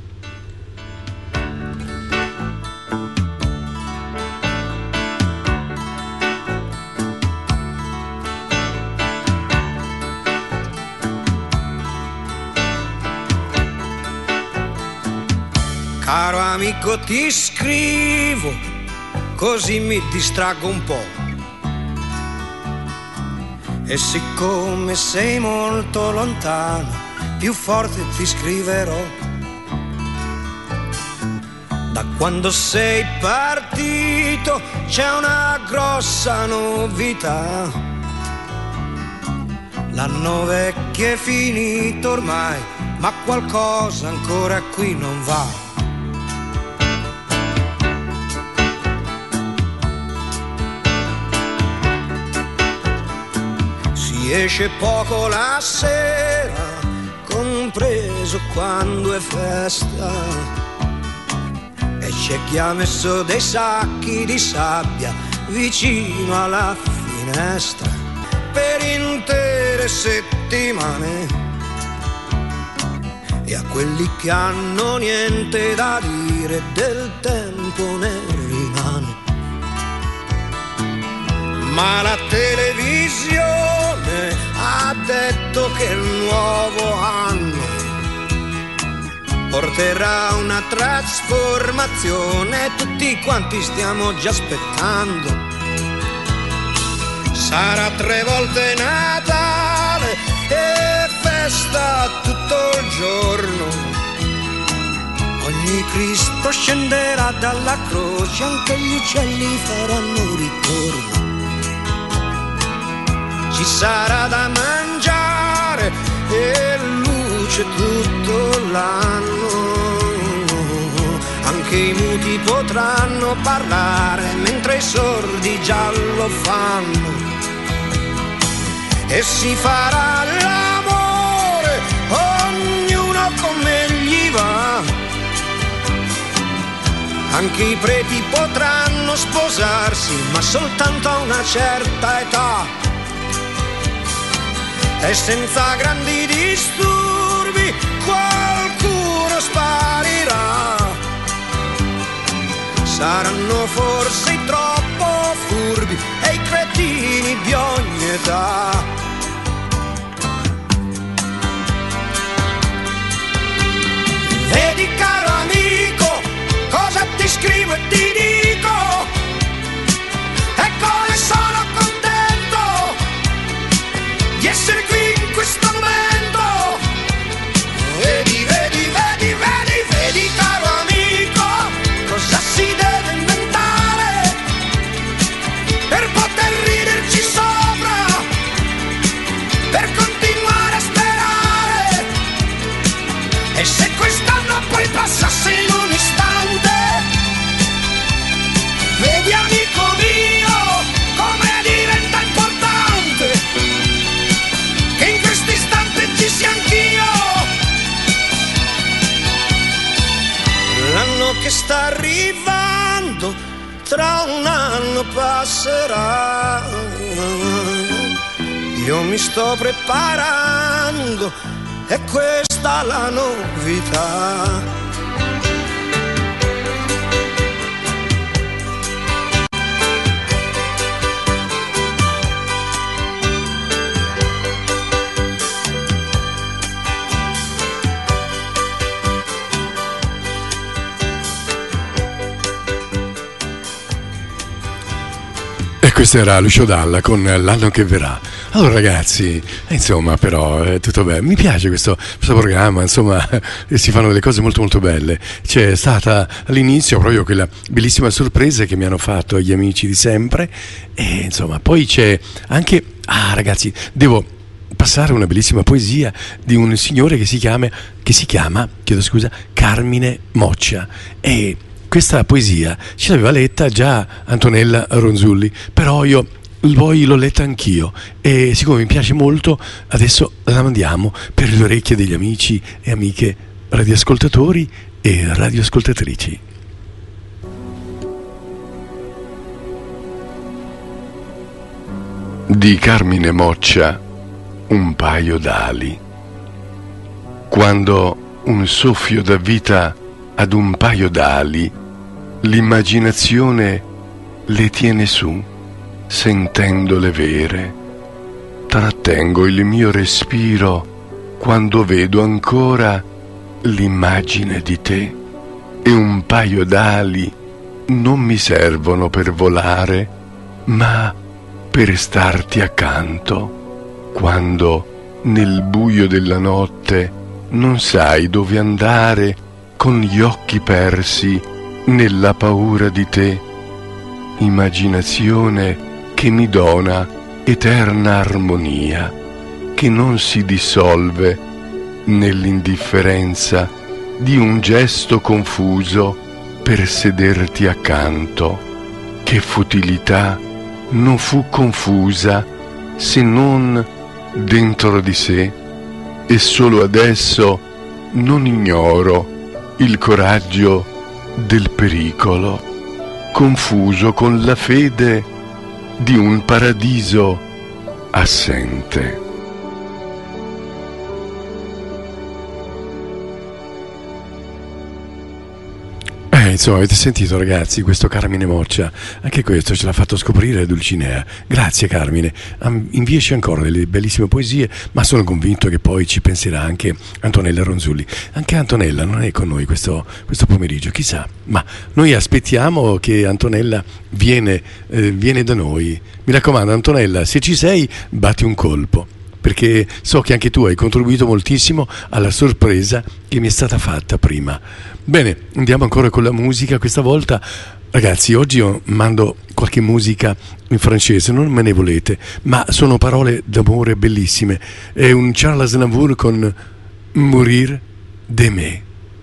Caro amico, ti scrivo, così mi distraggo un po'. E siccome sei molto lontano, più forte ti scriverò. Da quando sei partito c'è una grossa novità. L'anno vecchio è finito ormai, ma qualcosa ancora qui non va. Esce poco la sera, compreso quando è festa, e c'è chi ha messo dei sacchi di sabbia vicino alla finestra per intere settimane. E a quelli che hanno niente da dire del tempo ne rimane. Ma la televisione ha detto che il nuovo anno porterà una trasformazione, tutti quanti stiamo già aspettando. Sarà tre volte Natale e festa tutto il giorno. Ogni Cristo scenderà dalla croce, anche gli uccelli faranno ritorno. Ci sarà da mangiare e luce tutto l'anno. Anche i muti potranno parlare mentre i sordi già lo fanno. E si farà l'amore, ognuno come gli va. Anche i preti potranno sposarsi, ma soltanto a una certa età. E senza grandi disturbi qualcuno sparirà. Saranno forse i troppo furbi e i cretini di ogni età. Vedi caro amico, cosa ti scrivo e ti dico, e come sono contento di essere qui in questo momento. Vedi, vedi, vedi, vedi, vedi caro amico, cosa si deve inventare per poter riderci sopra. tutto tra un anno passerà. Io mi sto preparando, è questa la novità. E questo era Lucio Dalla con L'anno che verrà. Allora ragazzi, insomma, però è tutto bello. Mi piace questo, questo programma, insomma, si fanno delle cose molto molto belle. C'è stata all'inizio proprio quella bellissima sorpresa che mi hanno fatto gli amici di sempre e insomma, poi c'è anche, ah ragazzi, devo passare una bellissima poesia di un signore che si chiama, che si chiama, chiedo scusa, Carmine Moccia. E questa poesia ce l'aveva letta già Antonella Ronzulli, però io poi l'ho letta anch'io e siccome mi piace molto adesso la mandiamo per le orecchie degli amici e amiche radioascoltatori e radioascoltatrici. Di Carmine Moccia, un paio d'ali. Quando un soffio dà vita ad un paio d'ali, l'immaginazione le tiene su, sentendole vere. Trattengo il mio respiro quando vedo ancora l'immagine di te, e un paio d'ali non mi servono per volare, ma per starti accanto, quando nel buio della notte non sai dove andare, con gli occhi persi nella paura di te, immaginazione che mi dona eterna armonia, che non si dissolve nell'indifferenza di un gesto confuso per sederti accanto. Che futilità non fu confusa se non dentro di sé, e solo adesso non ignoro il coraggio del pericolo, confuso con la fede di un paradiso assente. Eh, insomma, avete sentito ragazzi, questo Carmine Moccia, anche questo ce l'ha fatto scoprire Dulcinea. Grazie Carmine, inviaci ancora delle bellissime poesie, ma sono convinto che poi ci penserà anche Antonella Ronzulli. Anche Antonella non è con noi questo, questo pomeriggio, chissà, ma noi aspettiamo che Antonella viene, eh, viene da noi. Mi raccomando Antonella, se ci sei batti un colpo, perché so che anche tu hai contribuito moltissimo alla sorpresa che mi è stata fatta prima. Bene, andiamo ancora con la musica questa volta. Ragazzi, oggi io mando qualche musica in francese, non me ne volete, ma sono parole d'amore bellissime. È un Charles Aznavour con Mourir d'aimer.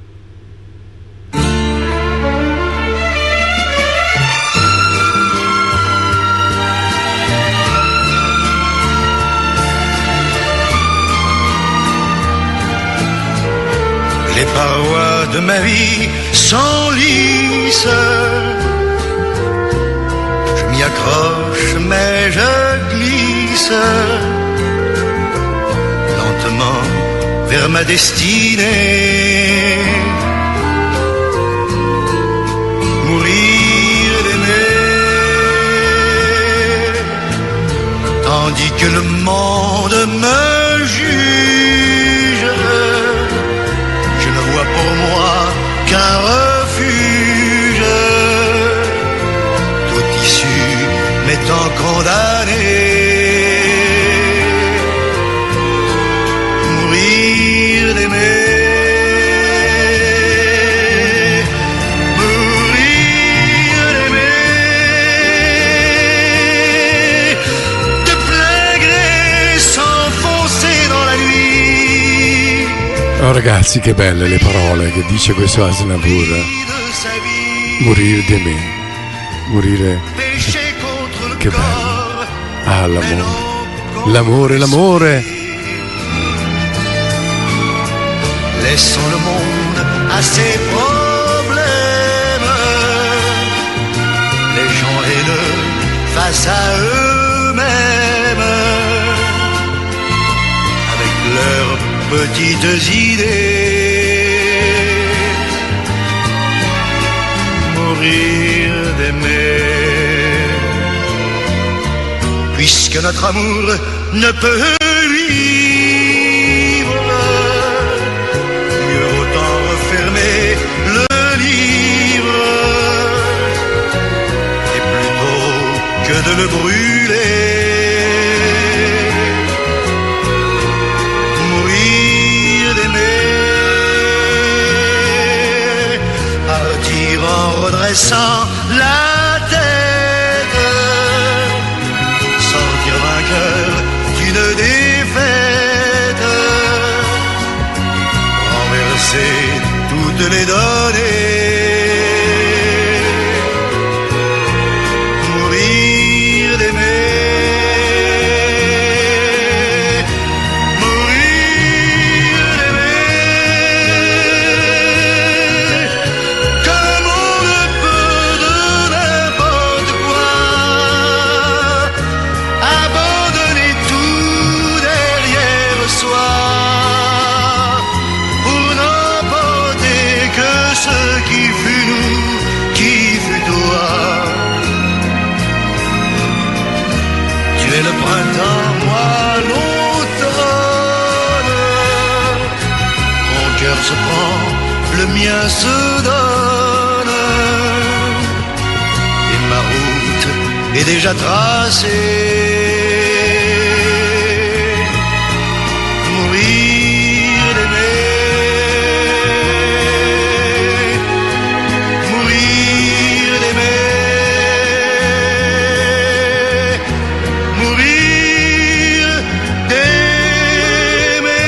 Les parois de ma vie s'enlissent, je m'y accroche mais je glisse lentement vers ma destinée. Mourir d'aimer, tandis que le monde me juge, je ne vois pour moi qu'un refuge, toute issue m'étant condamné. Mourir d'aimer, mourir d'aimer, de plein gré s'enfoncer dans la nuit. Oh ragazzi, che belle le parole che dice questo Aznavour. Morire di me, morire, che bello. Ah, l'amore, l'amore, l'amore. Laissons le monde à ses problèmes, face à eux-mêmes, avec leurs petites idées, mourir d'aimer, puisque notre amour ne peut vivre, mieux autant refermer le livre, et plutôt que de le brûler, mourir d'aimer, partir en redressant la tête, sortir vainqueur d'une défaite, renverser toutes les données, mourir d'aimer, mourir d'aimer, comme on le peut de n'importe quoi, abandonner tout derrière soi, pour n'emporter que ce qui fut nous, qui fut toi. Tu es le printemps, moi l'automne, mon cœur se prend, le mien se donne, et ma route est déjà tracée. Mourir d'aimer, mourir d'aimer, mourir d'aimer.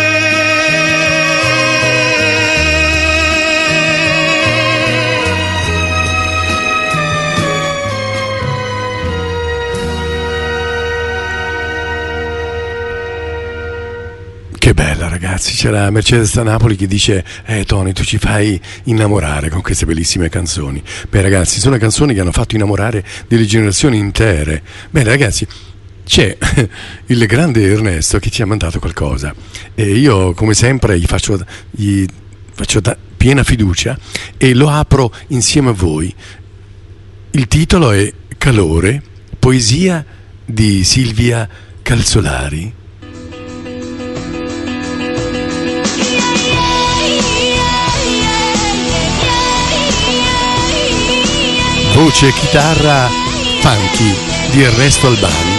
Che bella, ragazzi, c'era Mercedes da Napoli che dice eh Tony, tu ci fai innamorare con queste bellissime canzoni. Beh ragazzi, sono canzoni che hanno fatto innamorare delle generazioni intere. Bene ragazzi, c'è il grande Ernesto che ci ha mandato qualcosa e io come sempre gli faccio, gli faccio da piena fiducia e lo apro insieme a voi. Il titolo è Calore, poesia di Silvia Calzolari. Voce e chitarra funky di Ernesto Albani.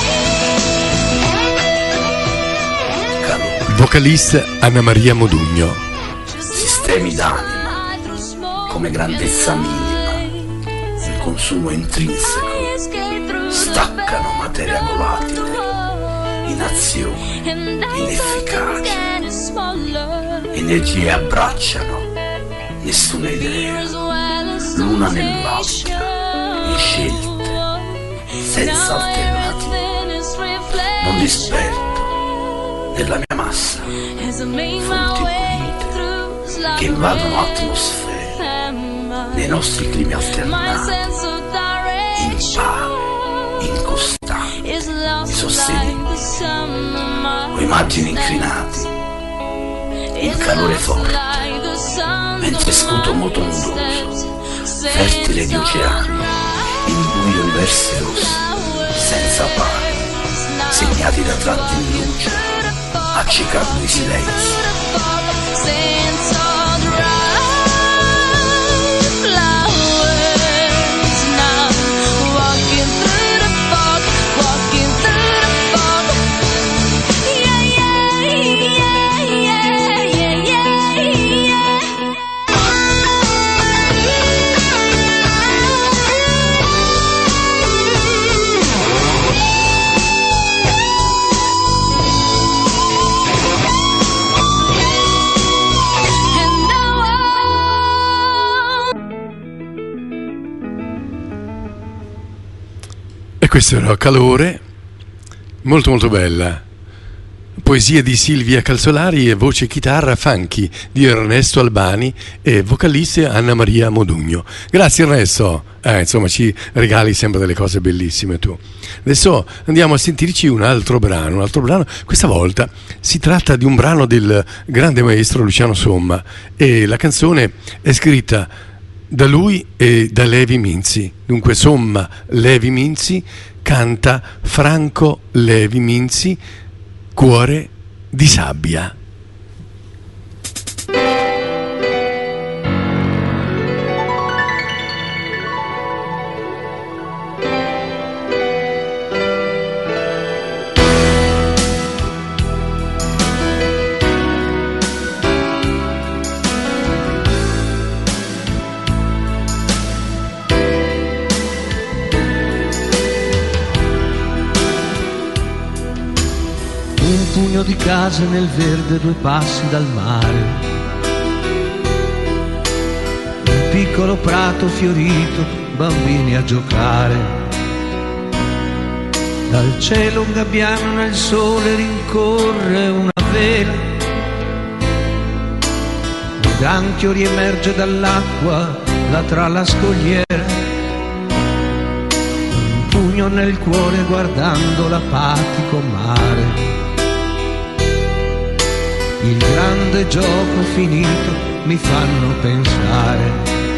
Vocalista Anna Maria Modugno. Sistemi d'anima come grandezza minima, il consumo intrinseco, staccano materia volatile in azioni inefficaci, energie abbracciano, nessuna idea, l'una nell'altra, in scelte, senza alternative, non disperdo nella mia massa, fonti pulite che invadono atmosfere nei nostri climi alternati, impari, incostanti, insostenibili, o immagini incrinati, il calore forte, mentre sputo motondoso, fertile di oceani, in buio universi rossi, senza pari, segnati da tratti in luce, accecando i silenzi. E questo era Calore, molto molto bella. poesie di Silvia Calzolari e voce e chitarra funky di Ernesto Albani e vocaliste Anna Maria Modugno. Grazie Ernesto, eh, insomma ci regali sempre delle cose bellissime tu. Adesso andiamo a sentirci un altro brano, un altro brano. Questa volta si tratta di un brano del grande maestro Luciano Somma e la canzone è scritta da lui e da Levi Minzi. Dunque Somma, Levi Minzi, canta Franco Levi Minzi, Cuore di sabbia. Di case nel verde, due passi dal mare, un piccolo prato fiorito, bambini a giocare. Dal cielo un gabbiano nel sole rincorre una vela, un granchio riemerge dall'acqua là tra la scogliera, un pugno nel cuore guardando l'apatico mare. Il grande gioco finito mi fanno pensare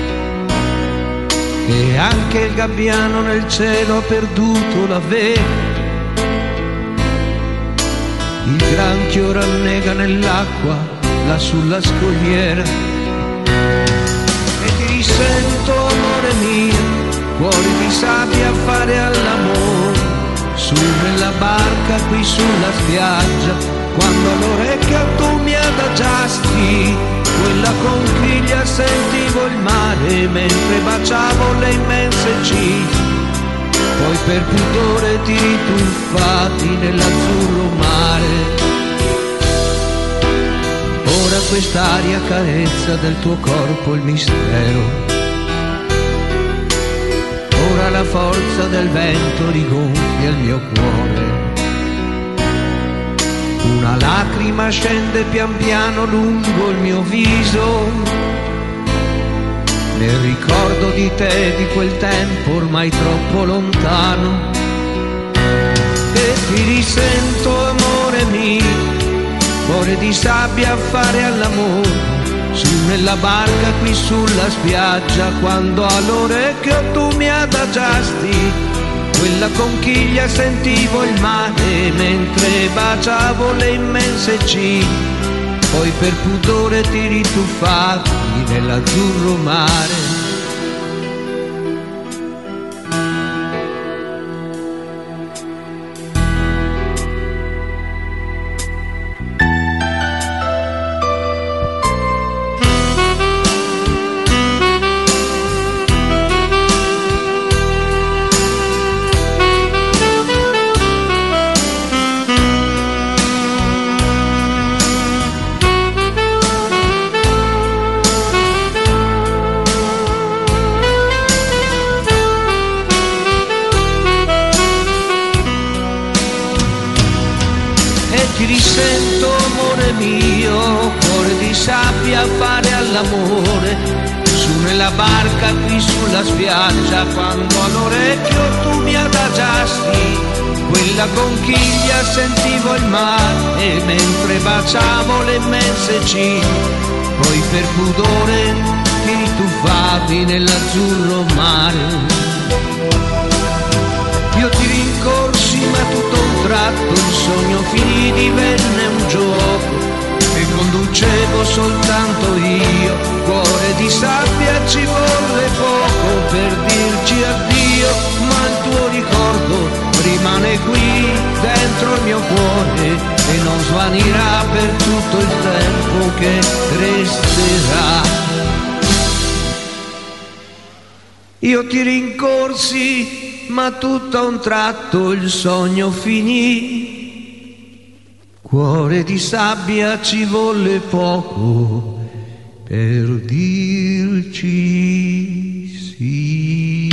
che anche il gabbiano nel cielo ha perduto la vela. Il granchio rannega nell'acqua là sulla scogliera e ti risento, amore mio, cuore di sabbia a fare all'amore, su nella barca qui sulla spiaggia. Quando all'orecchio tu mi adagiasti quella conchiglia sentivo il mare mentre baciavo le immense ciglia, poi per pudore ti rituffati nell'azzurro mare. Ora quest'aria carezza del tuo corpo il mistero, ora la forza del vento rigonfia il mio cuore. Una lacrima scende pian piano lungo il mio viso, nel ricordo di te, di quel tempo ormai troppo lontano. E ti risento, amore mio, cuore di sabbia a fare all'amore, su nella barca qui sulla spiaggia. Quando all'orecchio tu mi adagiasti quella conchiglia sentivo il mare mentre baciavo le immense ciglia, poi per pudore ti rituffavi nell'azzurro mare. Ti risento, amore mio, cuore di sabbia a fare all'amore, su nella barca qui sulla spiaggia. Quando all'orecchio tu mi adagiasti quella conchiglia sentivo il mare mentre baciavo le immense ciglia, poi per pudore ti rituffavi nell'azzurro mare. Io ti rincorsi ma tutto a un tratto il sogno finì, divenne un gioco e conducevo soltanto io. Cuore di sabbia ci volle poco per dirci addio, ma il tuo ricordo rimane qui dentro il mio cuore e non svanirà per tutto il tempo che resterà. Io ti rincorsi ma tutto a un tratto il sogno finì, cuore di sabbia ci volle poco per dirci sì.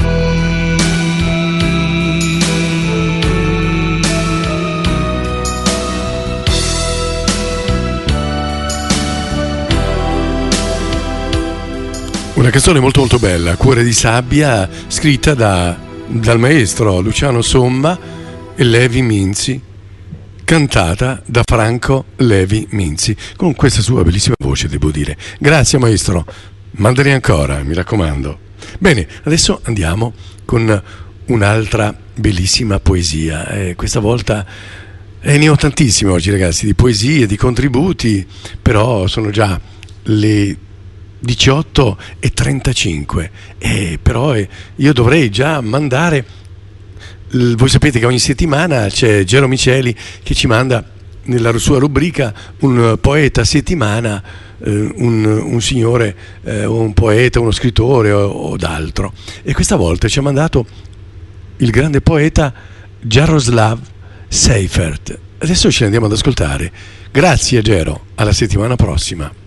Una canzone molto molto bella, Cuore di sabbia, scritta da, dal maestro Luciano Somma e Levi Minzi, cantata da Franco Levi Minzi, con questa sua bellissima voce, devo dire. Grazie maestro, mandali ancora, mi raccomando. Bene, adesso andiamo con un'altra bellissima poesia, eh, questa volta eh, ne ho tantissime oggi ragazzi, di poesie, di contributi, però sono già le diciotto e trentacinque, eh, però eh, io dovrei già mandare, l- voi sapete che ogni settimana c'è Gero Miceli che ci manda nella sua rubrica un poeta a settimana, eh, un, un signore, eh, un poeta, uno scrittore o, o d'altro, e questa volta ci ha mandato il grande poeta Jaroslav Seifert. Adesso ce ne andiamo ad ascoltare. Grazie Gero, alla settimana prossima.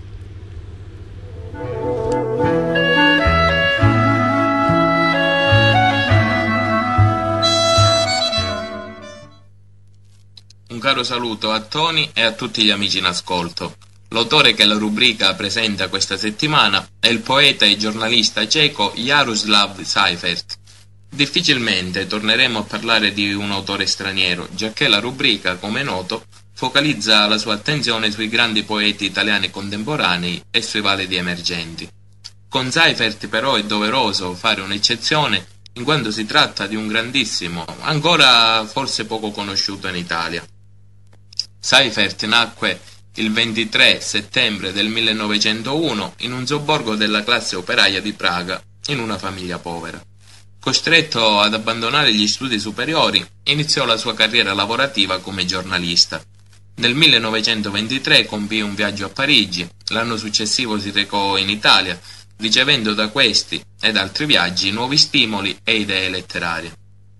Un caro saluto a Tony e a tutti gli amici in ascolto. L'autore che la rubrica presenta questa settimana è il poeta e giornalista ceco Jaroslav Seifert. Difficilmente torneremo a parlare di un autore straniero, giacché la rubrica, come è noto, focalizza la sua attenzione sui grandi poeti italiani contemporanei e sui validi emergenti. Con Seifert però è doveroso fare un'eccezione, in quanto si tratta di un grandissimo, ancora forse poco conosciuto in Italia. Seifert nacque il ventitré settembre del millenovecentouno in un sobborgo della classe operaia di Praga, in una famiglia povera. Costretto ad abbandonare gli studi superiori, iniziò la sua carriera lavorativa come giornalista. Nel millenovecentoventitré compì un viaggio a Parigi, l'anno successivo si recò in Italia, ricevendo da questi ed altri viaggi nuovi stimoli e idee letterarie.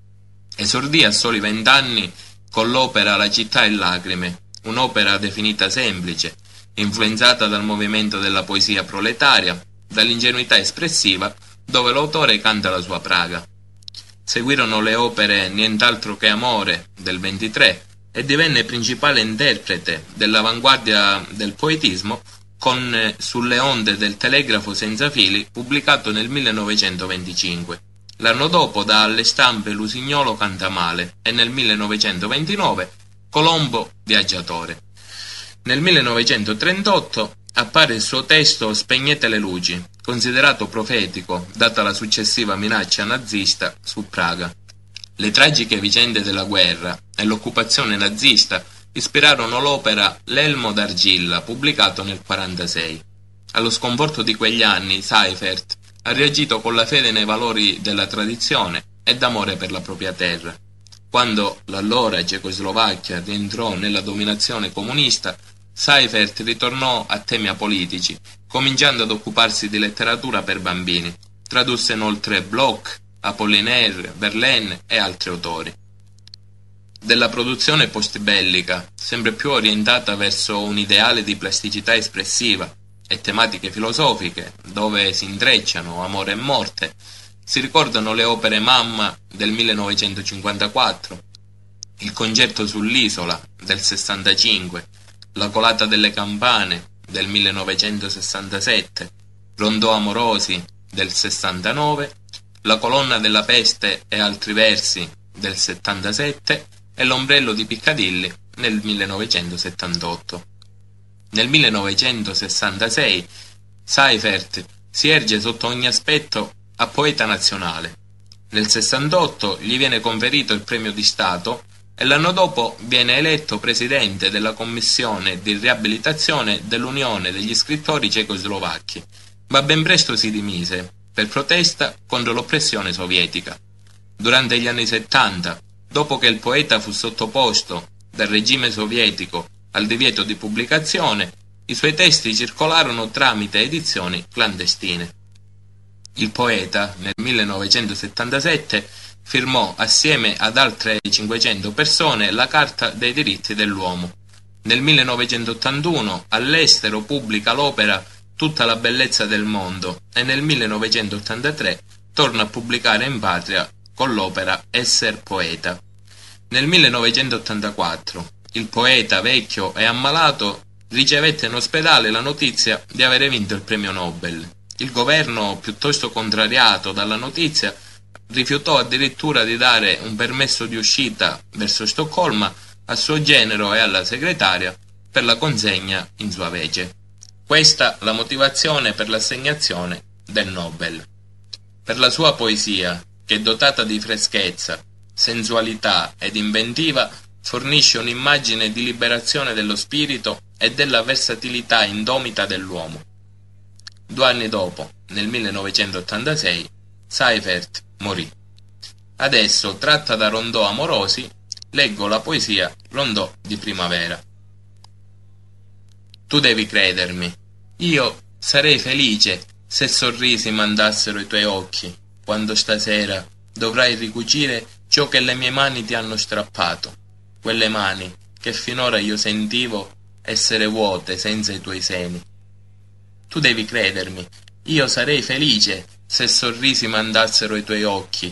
Esordì a soli vent'anni con l'opera La città in lacrime, un'opera definita semplice, influenzata dal movimento della poesia proletaria, dall'ingenuità espressiva, dove l'autore canta la sua Praga. Seguirono le opere Nient'altro che amore del ventitré e divenne principale interprete dell'avanguardia del poetismo con Sulle onde del telegrafo senza fili, pubblicato nel millenovecentoventicinque. L'anno dopo dà alle stampe Lusignolo Cantamale e nel millenovecentoventinove Colombo Viaggiatore. Nel millenovecentotrentotto appare il suo testo Spegnete le luci, considerato profetico data la successiva minaccia nazista su Praga. Le tragiche vicende della guerra e l'occupazione nazista ispirarono l'opera L'elmo d'argilla, pubblicato nel quarantasei. Allo sconforto di quegli anni Seifert ha reagito con la fede nei valori della tradizione e d'amore per la propria terra. Quando l'allora Cecoslovacchia rientrò nella dominazione comunista, Seifert ritornò a temi apolitici, cominciando ad occuparsi di letteratura per bambini. Tradusse inoltre Bloch, Apollinaire, Verlaine e altri autori. Della produzione postbellica, sempre più orientata verso un ideale di plasticità espressiva e tematiche filosofiche, dove si intrecciano amore e morte, si ricordano le opere Mamma del millenovecentocinquantaquattro, Il concerto sull'isola del sessantacinque, La colata delle campane del millenovecentosessantasette, Rondò amorosi del sessantanove, La colonna della peste e altri versi del settantasette e L'ombrello di Piccadilly nel millenovecentosettantotto. Nel millenovecentosessantasei Seifert si erge sotto ogni aspetto a poeta nazionale. Nel sessantotto gli viene conferito il premio di Stato e l'anno dopo viene eletto presidente della commissione di riabilitazione dell'Unione degli scrittori cecoslovacchi, ma ben presto si dimise per protesta contro l'oppressione sovietica. Durante gli anni settanta, dopo che il poeta fu sottoposto dal regime sovietico al divieto di pubblicazione, i suoi testi circolarono tramite edizioni clandestine. Il poeta, nel millenovecentosettantasette, firmò assieme ad altre cinquecento persone la Carta dei diritti dell'uomo. Nel millenovecentottantuno all'estero pubblica l'opera Tutta la bellezza del mondo e nel millenovecentottantatré torna a pubblicare in patria con l'opera Esser poeta. Nel millenovecentottantaquattro il poeta, vecchio e ammalato, ricevette in ospedale la notizia di avere vinto il premio Nobel. Il governo, piuttosto contrariato dalla notizia, rifiutò addirittura di dare un permesso di uscita verso Stoccolma al suo genero e alla segretaria per la consegna in sua vece. Questa la motivazione per l'assegnazione del Nobel. Per la sua poesia, che dotata di freschezza, sensualità ed inventiva, fornisce un'immagine di liberazione dello spirito e della versatilità indomita dell'uomo. Due anni dopo, nel millenovecentottantasei, Seifert morì. Adesso, tratta da rondò amorosi, leggo la poesia Rondò di primavera. Tu devi credermi, io sarei felice se sorrisi mandassero i tuoi occhi, quando stasera dovrai ricucire ciò che le mie mani ti hanno strappato, quelle mani che finora io sentivo essere vuote senza i tuoi seni. Tu devi credermi, io sarei felice se sorrisi mandassero i tuoi occhi,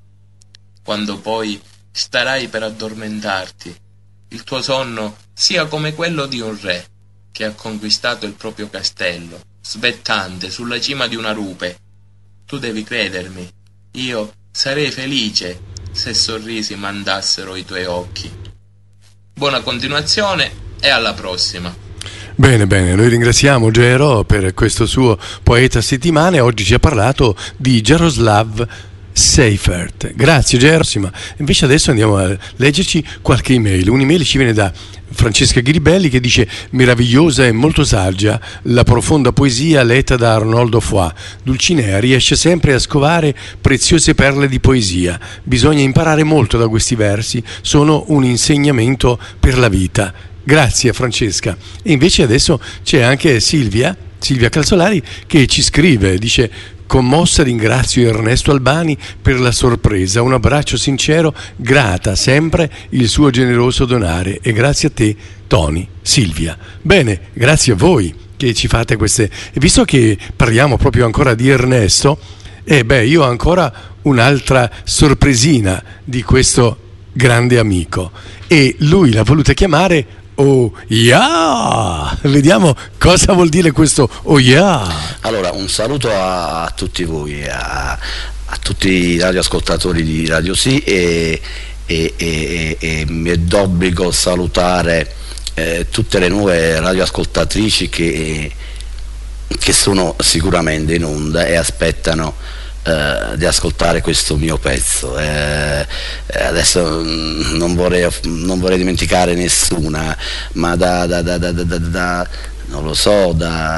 quando poi starai per addormentarti, il tuo sonno sia come quello di un re che ha conquistato il proprio castello, svettante sulla cima di una rupe. Tu devi credermi, io sarei felice se sorrisi mandassero i tuoi occhi. Buona continuazione e alla prossima. Bene, bene, noi ringraziamo Gero per questo suo poeta settimana e oggi ci ha parlato di Jaroslav Seifert. Grazie Gero. Invece adesso andiamo a leggerci qualche email. Un'email ci viene da Francesca Ghiribelli che dice: meravigliosa e molto saggia la profonda poesia letta da Arnoldo Foix. Dulcinea riesce sempre a scovare preziose perle di poesia. Bisogna imparare molto da questi versi, sono un insegnamento per la vita. Grazie Francesca. E invece adesso c'è anche Silvia, Silvia Calzolari, che ci scrive, dice: commossa ringrazio Ernesto Albani per la sorpresa, un abbraccio sincero, grata sempre il suo generoso donare e grazie a te Tony. Silvia. Bene, grazie a voi che ci fate queste. E visto che parliamo proprio ancora di Ernesto, eh beh, io ho ancora un'altra sorpresina di questo grande amico e lui l'ha voluta chiamare Oh yeah! Vediamo cosa vuol dire questo Oh yeah! Allora, un saluto a, a tutti voi, a, a tutti i radioascoltatori di Radio Sì e, e, e, e mi è d'obbligo salutare eh, tutte le nuove radioascoltatrici che, che sono sicuramente in onda e aspettano Uh, di ascoltare questo mio pezzo. Eh, adesso mh, non, vorrei, non vorrei dimenticare nessuna, ma da, da, da, da, da, da non lo so,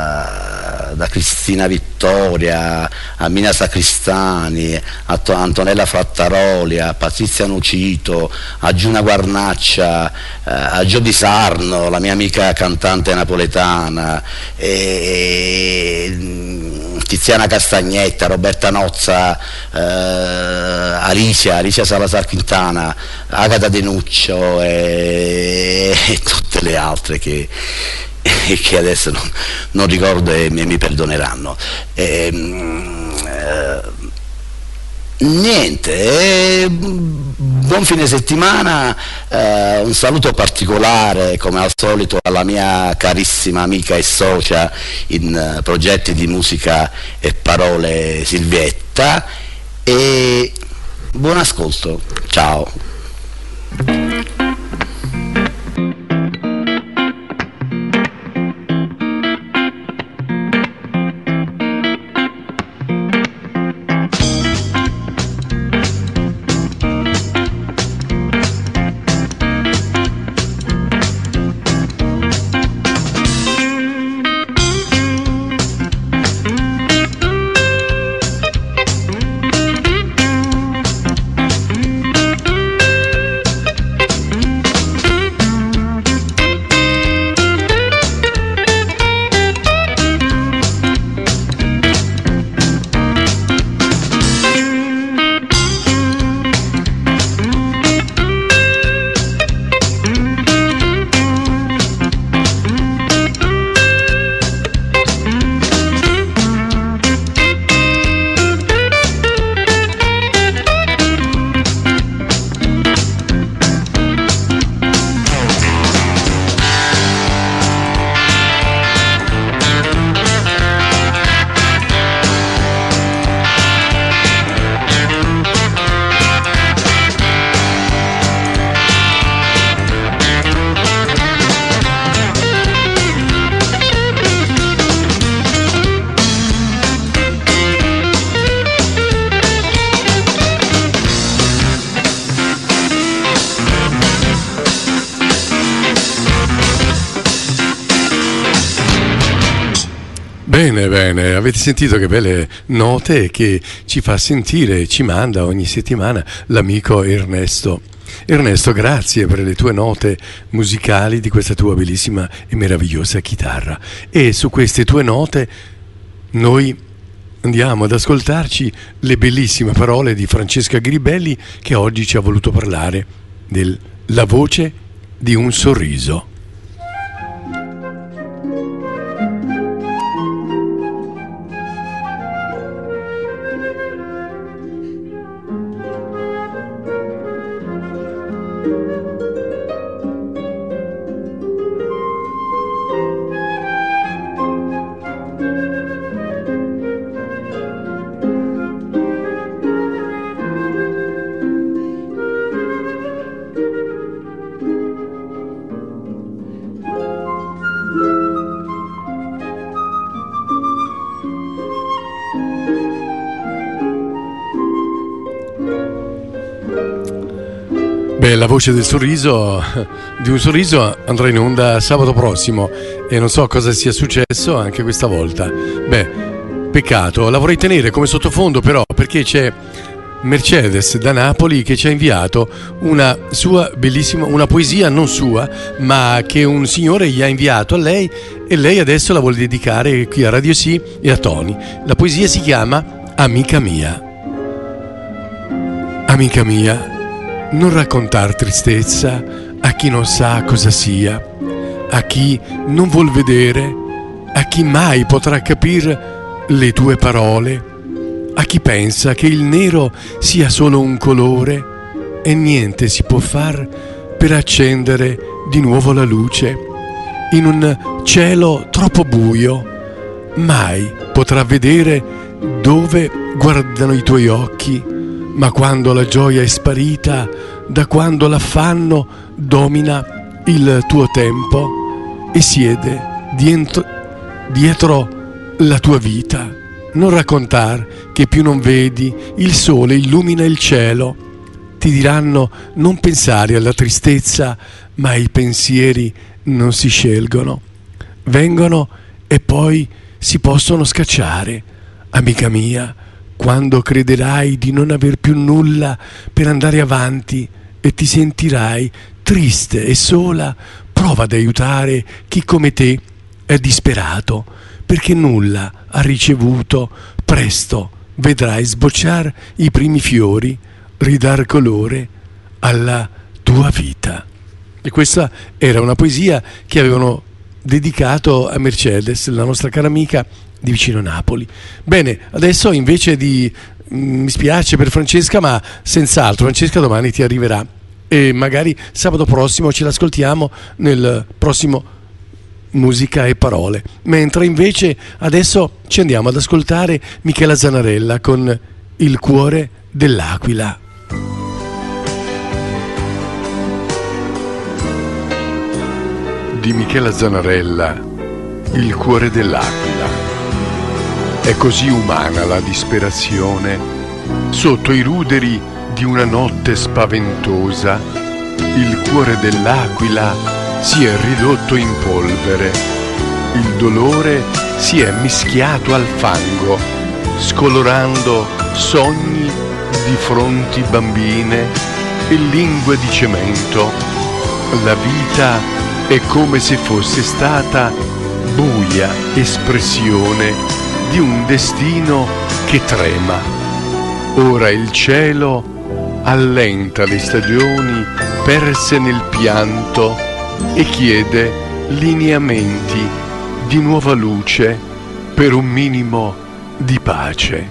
da, da Cristina Vittoria a Mina Sacristani, a to- Antonella Frattaroli, a Patrizia Nocito, a Giuna Guarnaccia, eh, a Gio Di Sarno, la mia amica cantante napoletana, e, e, Tiziana Castagnetta, Roberta Nozza, eh, Alicia, Alicia Salazar Quintana, Agata Denuccio e, e tutte le altre che che adesso non, non ricordo e mi, mi perdoneranno. E, eh, niente, eh, buon fine settimana, eh, un saluto particolare come al solito alla mia carissima amica e socia in uh, progetti di musica e parole Silvietta e buon ascolto, ciao. Bene, bene, avete sentito che belle note che ci fa sentire, ci manda ogni settimana l'amico Ernesto. Ernesto, grazie per le tue note musicali di questa tua bellissima e meravigliosa chitarra. E su queste tue note noi andiamo ad ascoltarci le bellissime parole di Francesca Gribelli, che oggi ci ha voluto parlare della voce di un sorriso. Beh, la voce del sorriso, di un sorriso, andrà in onda sabato prossimo e non so cosa sia successo anche questa volta. Beh, peccato, la vorrei tenere come sottofondo però, perché c'è Mercedes da Napoli che ci ha inviato una sua bellissima, una poesia non sua, ma che un signore gli ha inviato a lei e lei adesso la vuole dedicare qui a Radio Sì e a Tony. La poesia si chiama Amica mia. Amica mia, non raccontar tristezza a chi non sa cosa sia, a chi non vuol vedere, a chi mai potrà capire le tue parole, a chi pensa che il nero sia solo un colore e niente si può far per accendere di nuovo la luce. In un cielo troppo buio mai potrà vedere dove guardano i tuoi occhi, ma quando la gioia è sparita, da quando l'affanno domina il tuo tempo e siede dietro, dietro la tua vita, non raccontar che più non vedi, il sole illumina il cielo. Ti diranno non pensare alla tristezza, ma i pensieri non si scelgono, vengono e poi si possono scacciare. Amica mia, quando crederai di non aver più nulla per andare avanti e ti sentirai triste e sola, prova ad aiutare chi come te è disperato, perché nulla ha ricevuto. Presto vedrai sbocciare i primi fiori, ridar colore alla tua vita. E questa era una poesia che avevano dedicato a Mercedes, la nostra cara amica di vicino Napoli. Bene, adesso invece di mm, mi spiace per Francesca, ma senz'altro Francesca domani ti arriverà e magari sabato prossimo ce l'ascoltiamo nel prossimo Musica e Parole, mentre invece adesso ci andiamo ad ascoltare Michela Zanarella con Il cuore dell'aquila. Di Michela Zanarella, Il cuore dell'aquila. È così umana la disperazione, sotto i ruderi di una notte spaventosa, il cuore dell'aquila si è ridotto in polvere, il dolore si è mischiato al fango, scolorando sogni di fronti bambine e lingue di cemento. La vita è come se fosse stata buia espressione di un destino che trema. Ora il cielo allenta le stagioni perse nel pianto e chiede lineamenti di nuova luce per un minimo di pace.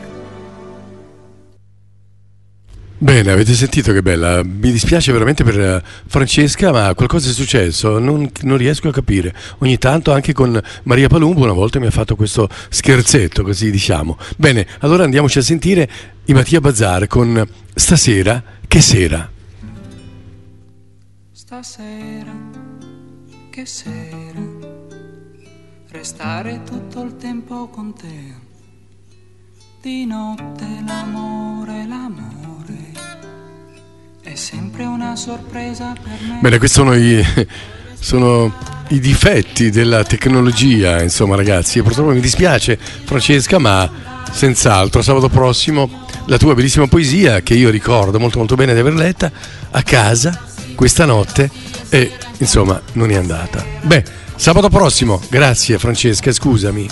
Bene, avete sentito che bella. Mi dispiace veramente per Francesca, ma qualcosa è successo, non, non riesco a capire. Ogni tanto anche con Maria Palumbo una volta mi ha fatto questo scherzetto, così diciamo. Bene, allora andiamoci a sentire i Mattia Bazar con Stasera che sera. Stasera che sera, restare tutto il tempo con te, di notte l'amore, l'amore è sempre una sorpresa per me. Bene, questi sono i sono i difetti della tecnologia, insomma ragazzi, e purtroppo mi dispiace Francesca, ma senz'altro sabato prossimo la tua bellissima poesia, che io ricordo molto molto bene di aver letta a casa questa notte, e insomma non è andata. Beh, sabato prossimo, grazie Francesca, scusami.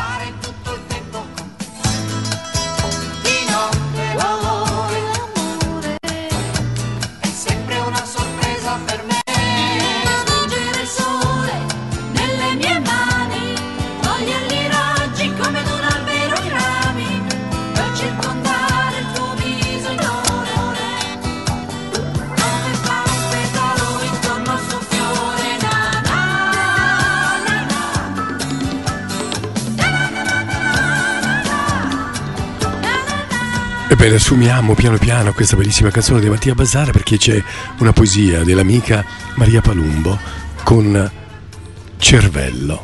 Ebbene, assumiamo piano piano questa bellissima canzone di Mattia Bazar, perché c'è una poesia dell'amica Maria Palumbo con Cervello.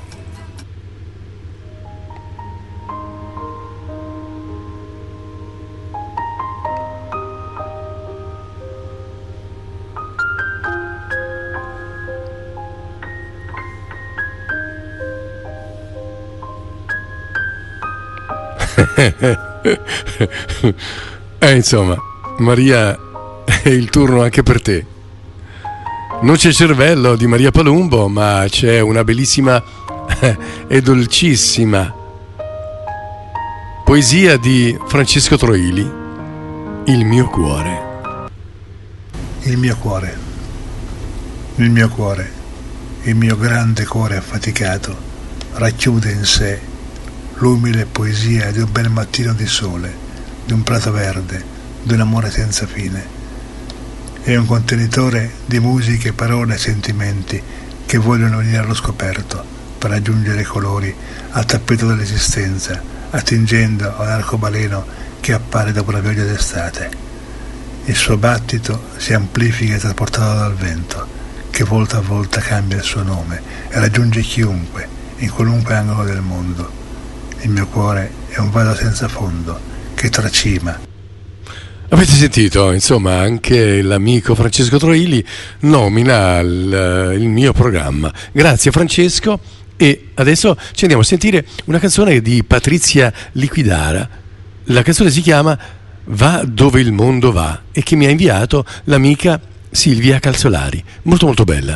Eh, insomma, Maria, è il turno anche per te. Non c'è Cervello di Maria Palumbo, ma c'è una bellissima e dolcissima poesia di Francesco Troili, Il mio cuore. Il mio cuore, il mio cuore, il mio grande cuore affaticato, racchiude in sé l'umile poesia di un bel mattino di sole, di un prato verde, di un amore senza fine. È un contenitore di musiche, parole e sentimenti che vogliono venire allo scoperto per aggiungere i colori al tappeto dell'esistenza, attingendo a un arcobaleno che appare dopo la pioggia d'estate. Il suo battito si amplifica e trasportato dal vento, che volta a volta cambia il suo nome e raggiunge chiunque, in qualunque angolo del mondo. Il mio cuore è un vado senza fondo che tracima. Avete sentito? Insomma, anche l'amico Francesco Troili nomina il, il mio programma. Grazie Francesco. E adesso ci andiamo a sentire una canzone di Patrizia Liquidara. La canzone si chiama Va dove il mondo va, e che mi ha inviato l'amica Silvia Calzolari. Molto molto bella.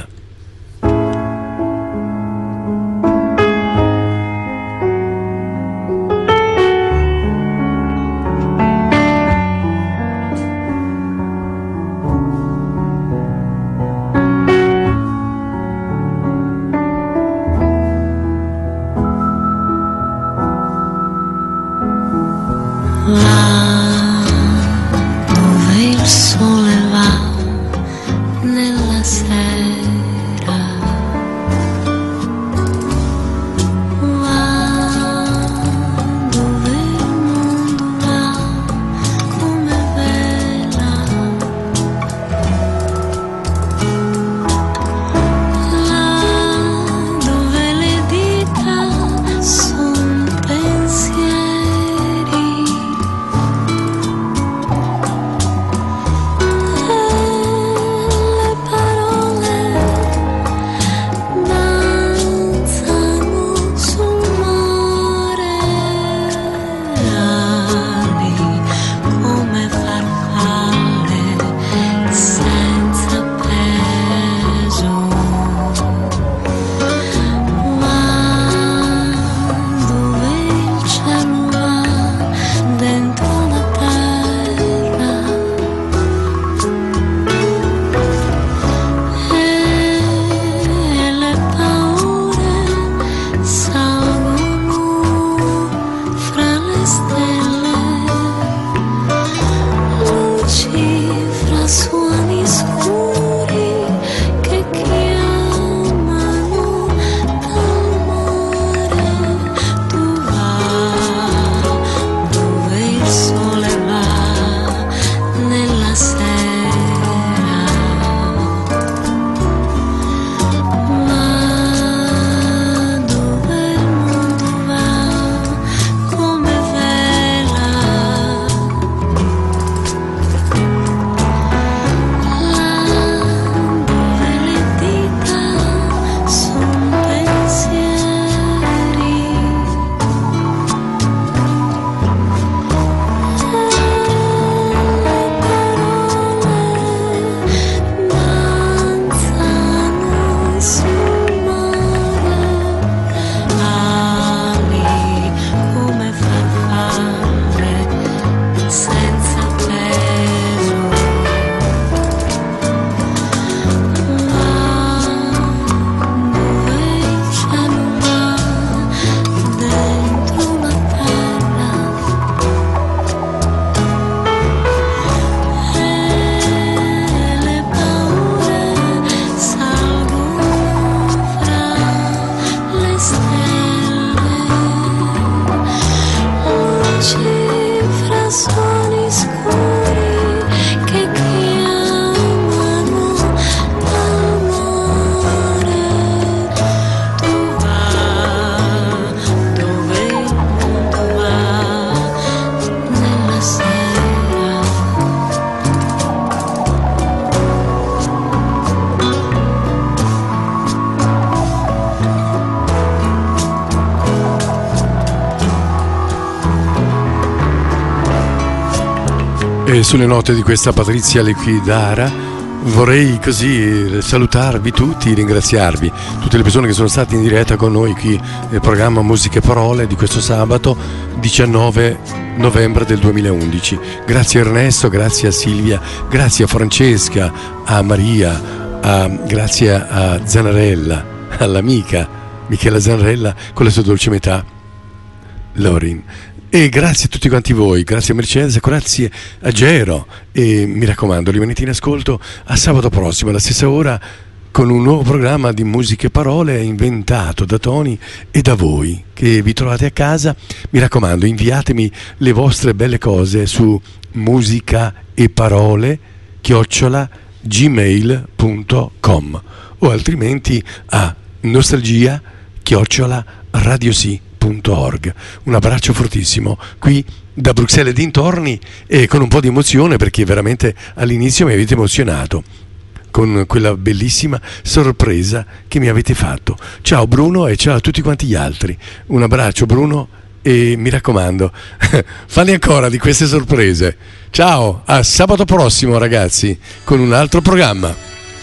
E sulle note di questa Patrizia Liquidara vorrei così salutarvi tutti, ringraziarvi, tutte le persone che sono state in diretta con noi qui nel programma Musiche e Parole di questo sabato diciannove novembre del duemilaundici. Grazie a Ernesto, grazie a Silvia, grazie a Francesca, a Maria, a, grazie a Zanarella, all'amica Michela Zanarella con la sua dolce metà Lorin. E grazie a tutti quanti voi, grazie a Mercedes, grazie a Gero e mi raccomando rimanete in ascolto a sabato prossimo alla stessa ora con un nuovo programma di Musiche e Parole inventato da Tony e da voi che vi trovate a casa. Mi raccomando, inviatemi le vostre belle cose su musica e parole chiocciola gmail punto com o altrimenti a nostalgia chiocciola radiosi punto org. Un abbraccio fortissimo qui da Bruxelles e dintorni e con un po' di emozione perché veramente all'inizio mi avete emozionato con quella bellissima sorpresa che mi avete fatto. Ciao Bruno e ciao a tutti quanti gli altri. Un abbraccio Bruno e mi raccomando falli ancora di queste sorprese. Ciao, a sabato prossimo ragazzi con un altro programma.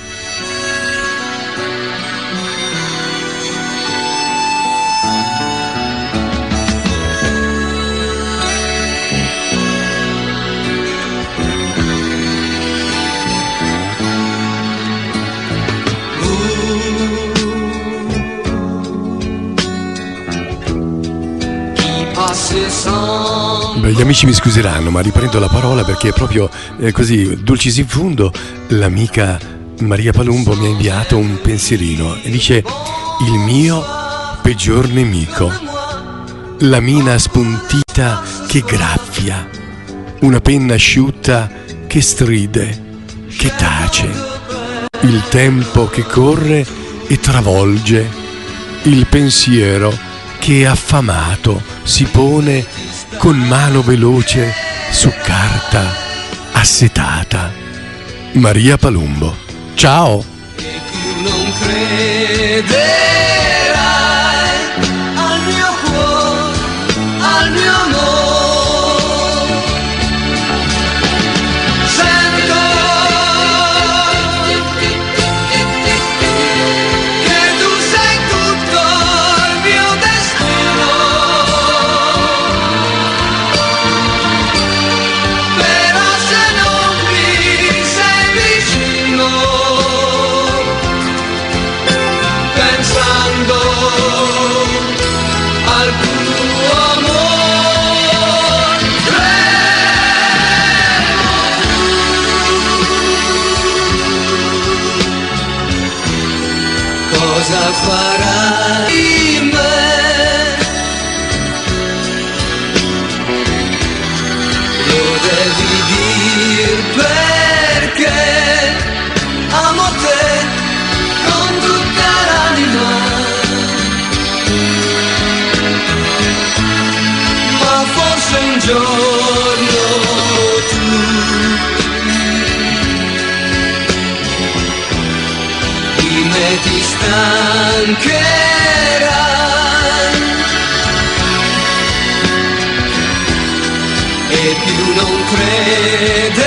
Beh, gli amici mi scuseranno ma riprendo la parola perché è proprio eh, così dulcis in fundo l'amica Maria Palumbo mi ha inviato un pensierino e dice: il mio peggior nemico, la mina spuntita che graffia, una penna asciutta che stride, che tace, il tempo che corre e travolge, il pensiero che affamato si pone con mano veloce su carta assetata. Maria Palumbo. Ciao! Non crederai al mio cuore, al mio amore. Sento che tu sei tutto il mio destino, però se non mi sei vicino, pensando al tuo amore, cosa farai di me? Lo devi dir perché amo te con tutta l'anima, ma forse un giorno tu di me ti stancherai e più non crederai